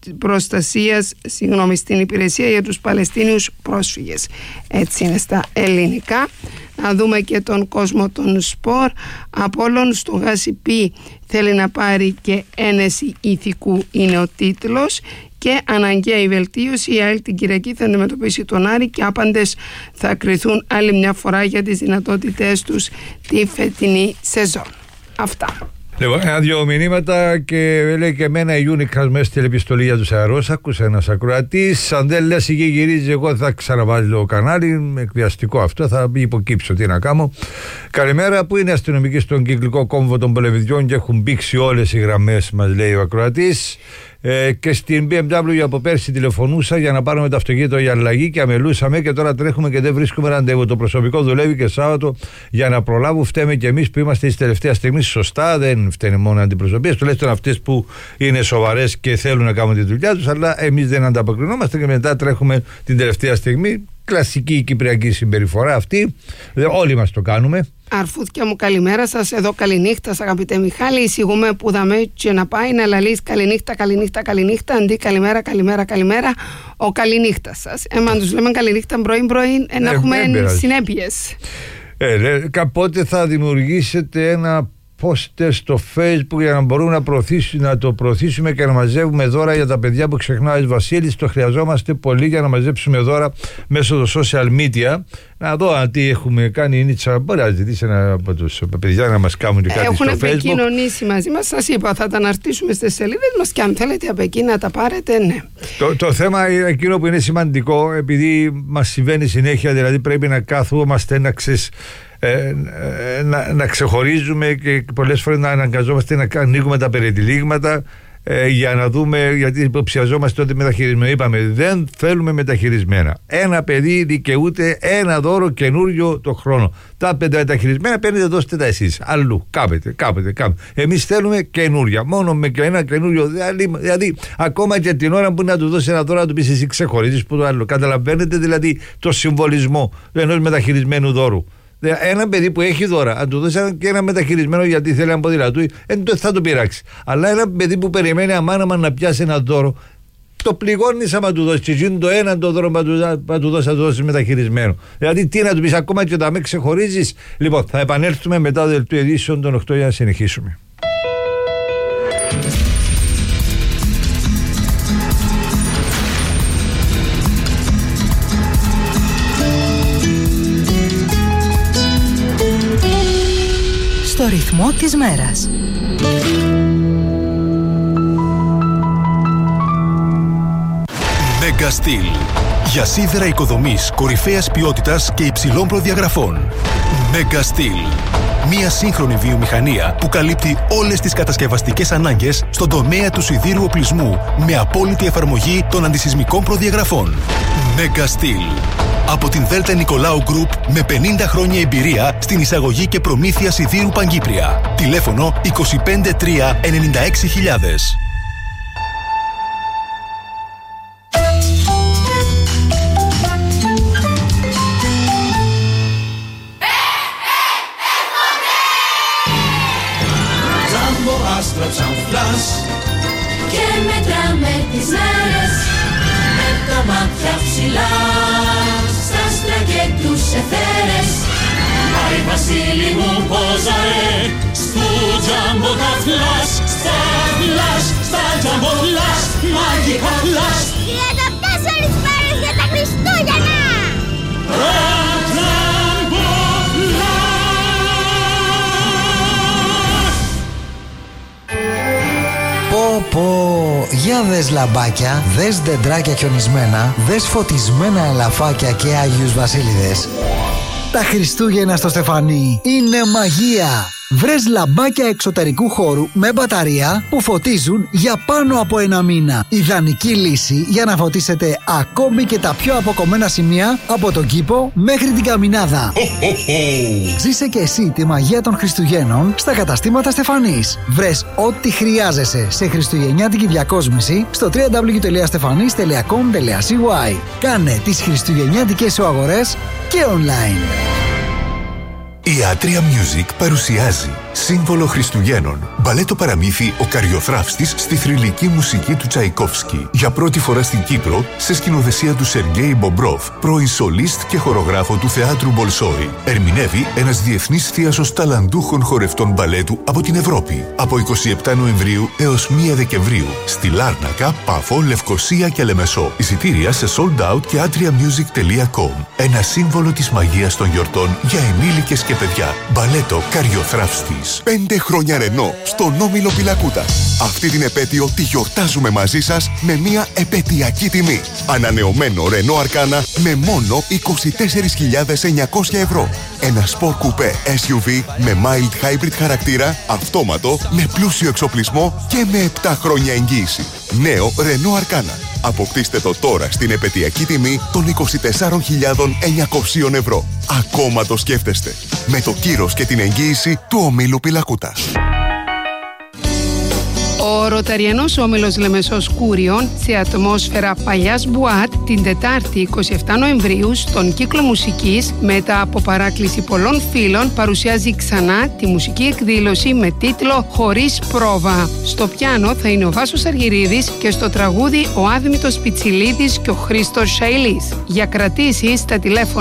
στην υπηρεσία για τους Παλαιστίνιους πρόσφυγες. Έτσι είναι στα ελληνικά. Να δούμε και τον κόσμο των σπορ. Απόλλων στο Γασιπί θέλει να πάρει και ένεση ηθικού, είναι ο τίτλος. Και αναγκαία η βελτίωση. Η ΑΕΛ την Κυριακή θα αντιμετωπίσει τον Άρη και άπαντες θα κριθούν άλλη μια φορά για τις δυνατότητές τους τη φετινή σεζόν. Αυτά. Λοιπόν, ένα-δυο μηνύματα και λέει και εμένα η Unicast μέσα στην επιστολή για τους αερός. Άκουσε ένας ακροατής. Αν δεν λες εκεί γυρίζει, εγώ θα ξαναβάλω το κανάλι. Με εκβιαστικό αυτό, θα υποκύψω. Τι να κάνω. Καλημέρα, που είναι αστυνομικοί στον κυκλικό κόμβο των Πολεμιδιών και έχουν μπήξει όλες οι γραμμές, μας λέει ο ακροατής. Και στην BMW από πέρσι τηλεφωνούσα για να πάρουμε το αυτοκίνητο για αλλαγή και αμελούσαμε και τώρα τρέχουμε και δεν βρίσκουμε ραντεβού. Το προσωπικό δουλεύει και Σάββατο για να προλάβουν. Φταίμε και εμείς που είμαστε στη τελευταία στιγμή. Σωστά, δεν φταίνε μόνο αντιπροσωπείες, τουλάχιστον αυτές που είναι σοβαρές και θέλουν να κάνουν τη δουλειά τους, αλλά εμείς δεν ανταποκρινόμαστε και μετά τρέχουμε την τελευταία στιγμή. Κλασική κυπριακή συμπεριφορά αυτή. Όλοι μας το κάνουμε. Αρφούθια μου, καλημέρα σας. Εδώ καληνύχτα, αγαπητέ Μιχάλη. Εισηγούμε που δαμε και να πάει να λαλείς καληνύχτα, αντί καλημέρα. Ο καληνύχτα σας. Εμάς τους λέμε καληνύχτα πρωί, να έχουμε συνέπειες. Πότε θα δημιουργήσετε ένα poster στο Facebook για να μπορούμε να το προωθήσουμε και να μαζεύουμε δώρα για τα παιδιά που ξεχνάει ο Βασίλης? Το χρειαζόμαστε πολύ για να μαζέψουμε δώρα μέσω των social media. Να δω αν τι έχουμε κάνει η Νίτσα. Μπορεί να ζητήσει από τους παιδιά να μας κάνουν κάτι στο Facebook. Έχουν επικοινωνήσει μαζί μας. Σας είπα, θα τα αναρτήσουμε στις σελίδες μας και αν θέλετε από εκεί να τα πάρετε, ναι. Το θέμα εκείνο που είναι σημαντικό, επειδή μας συμβαίνει συνέχεια, δηλαδή πρέπει να κάθομαστε να ξεχωρίζουμε και πολλές φορές να αναγκαζόμαστε να ανοίγουμε τα περιτυλίγματα για να δούμε, γιατί υποψιαζόμαστε ότι μεταχειρισμένο. Είπαμε, δεν θέλουμε μεταχειρισμένα. Ένα παιδί δικαιούται ένα δώρο καινούριο το χρόνο. Τα μεταχειρισμένα παίρνετε, δώστε τα εσείς. Αλλού. Κάπετε. Εμείς θέλουμε καινούρια. Μόνο με ένα καινούριο. Δηλαδή, ακόμα και την ώρα που να του δώσει ένα δώρο, να του πεις εσύ ξεχωρίζεις που το άλλο. Καταλαβαίνετε δηλαδή το συμβολισμό ενός μεταχειρισμένου δώρου. Ένα παιδί που έχει δώρα, αν του δώσει και ένα μεταχειρισμένο γιατί θέλει ένα ποδήλατο, θα το πειράξει. Αλλά ένα παιδί που περιμένει αμάνα να πιάσει ένα δώρο, το πληγώνεις άμα του δώσει. Και γίνει το ένα το δώρο που του δώσει μεταχειρισμένο. Δηλαδή, τι να του πει, ακόμα και όταν με ξεχωρίζει. Λοιπόν, θα επανέλθουμε μετά το δελτίο ειδήσεων των 8 για να συνεχίσουμε. Στο ρυθμό της μέρας. Mega Steel. Για σίδερα οικοδομής κορυφαίας ποιότητας και υψηλών προδιαγραφών. Mega Steel. Μια σύγχρονη βιομηχανία που καλύπτει όλες τις κατασκευαστικές ανάγκες στον τομέα του σιδήρου οπλισμού με απόλυτη εφαρμογή των αντισυσμικών προδιαγραφών. Mega Steel. Από την Δέλτα Νικολάου Γκρουπ με 50 χρόνια εμπειρία στην εισαγωγή και προμήθεια σιδήρου Παγκύπρια. Τηλέφωνο 253 96 000. Και μετράμε τις μέρες με τα μάτια ψηλά στα άστρα και τους εθέρες. Άι Βασίλη μου πόζαρε στου τζάμπο τα φλάς, στα φλάς, στα τζάμπο φλάς, μαγικά φλάς. 34 μέρες για τα Χριστούγεννα! Πω, για δες λαμπάκια, δες δεντράκια χιονισμένα, δες φωτισμένα ελαφάκια και Άγιους Βασίλειδες. Τα Χριστούγεννα στο Στεφανί είναι μαγεία! Βρες λαμπάκια εξωτερικού χώρου με μπαταρία που φωτίζουν για πάνω από ένα μήνα. Ιδανική λύση για να φωτίσετε ακόμη και τα πιο αποκομμένα σημεία από τον κήπο μέχρι την καμινάδα. Ζήσε και εσύ τη μαγεία των Χριστουγέννων στα καταστήματα Στεφανής. Βρες ό,τι χρειάζεσαι σε χριστουγεννιάτικη διακόσμηση στο www.stefanis.com.cy. Κάνε τις χριστουγεννιάτικες σου αγορές και online. Η Atria Music παρουσιάζει σύμβολο Χριστουγέννων. Μπαλέτο παραμύθι «Ο Καριοθράφστης» στη θρυλική μουσική του Τσαϊκόφσκι. Για πρώτη φορά στην Κύπρο, σε σκηνοθεσία του Σεργέη Μπομπρόφ, πρώην σολίστ και χορογράφο του Θεάτρου Μπολσόη. Ερμηνεύει ένας διεθνής θίασος ταλαντούχων χορευτών μπαλέτου από την Ευρώπη. Από 27 Νοεμβρίου έως 1 Δεκεμβρίου. Στη Λάρνακα, Πάφο, Λευκοσία και Λεμεσό. Εισιτήρια σε sold out και atriamusic.com. Ένα σύμβολο της μαγείας των γιορτών για ενήλικες και παιδιά. Μπαλέτο Καριοθράφστης. 5 χρόνια Ρενό στον Όμιλο Πιλακούτας. Αυτή την επέτειο τη γιορτάζουμε μαζί σας με μια επαιτειακή τιμή. Ανανεωμένο Ρενό Αρκάνα με μόνο 24.900 ευρώ. Ένα σπορ κουπέ SUV με mild hybrid χαρακτήρα, αυτόματο, με πλούσιο εξοπλισμό και με 7 χρόνια εγγύηση. Νέο Ρενό Αρκάνα. Αποκτήστε το τώρα στην επαιτειακή τιμή των 24.900 ευρώ. Ακόμα το σκέφτεστε. Με το κύρος και την εγγύηση του Ομίλου Πιλακούτας. Ο Ρωταριανός Όμιλος Λεμεσός Κούριον σε ατμόσφαιρα παλιάς μπουάτ την Τετάρτη 27 Νοεμβρίου στον κύκλο μουσικής μετά από παράκληση πολλών φίλων παρουσιάζει ξανά τη μουσική εκδήλωση με τίτλο «Χωρίς πρόβα». Στο πιάνο θα είναι ο Βάσος Αργυρίδης και στο τραγούδι ο Άδημητος Πιτσιλίδης και ο Χρήστος Σαηλής. Για κρατήσεις στα τηλέφωνα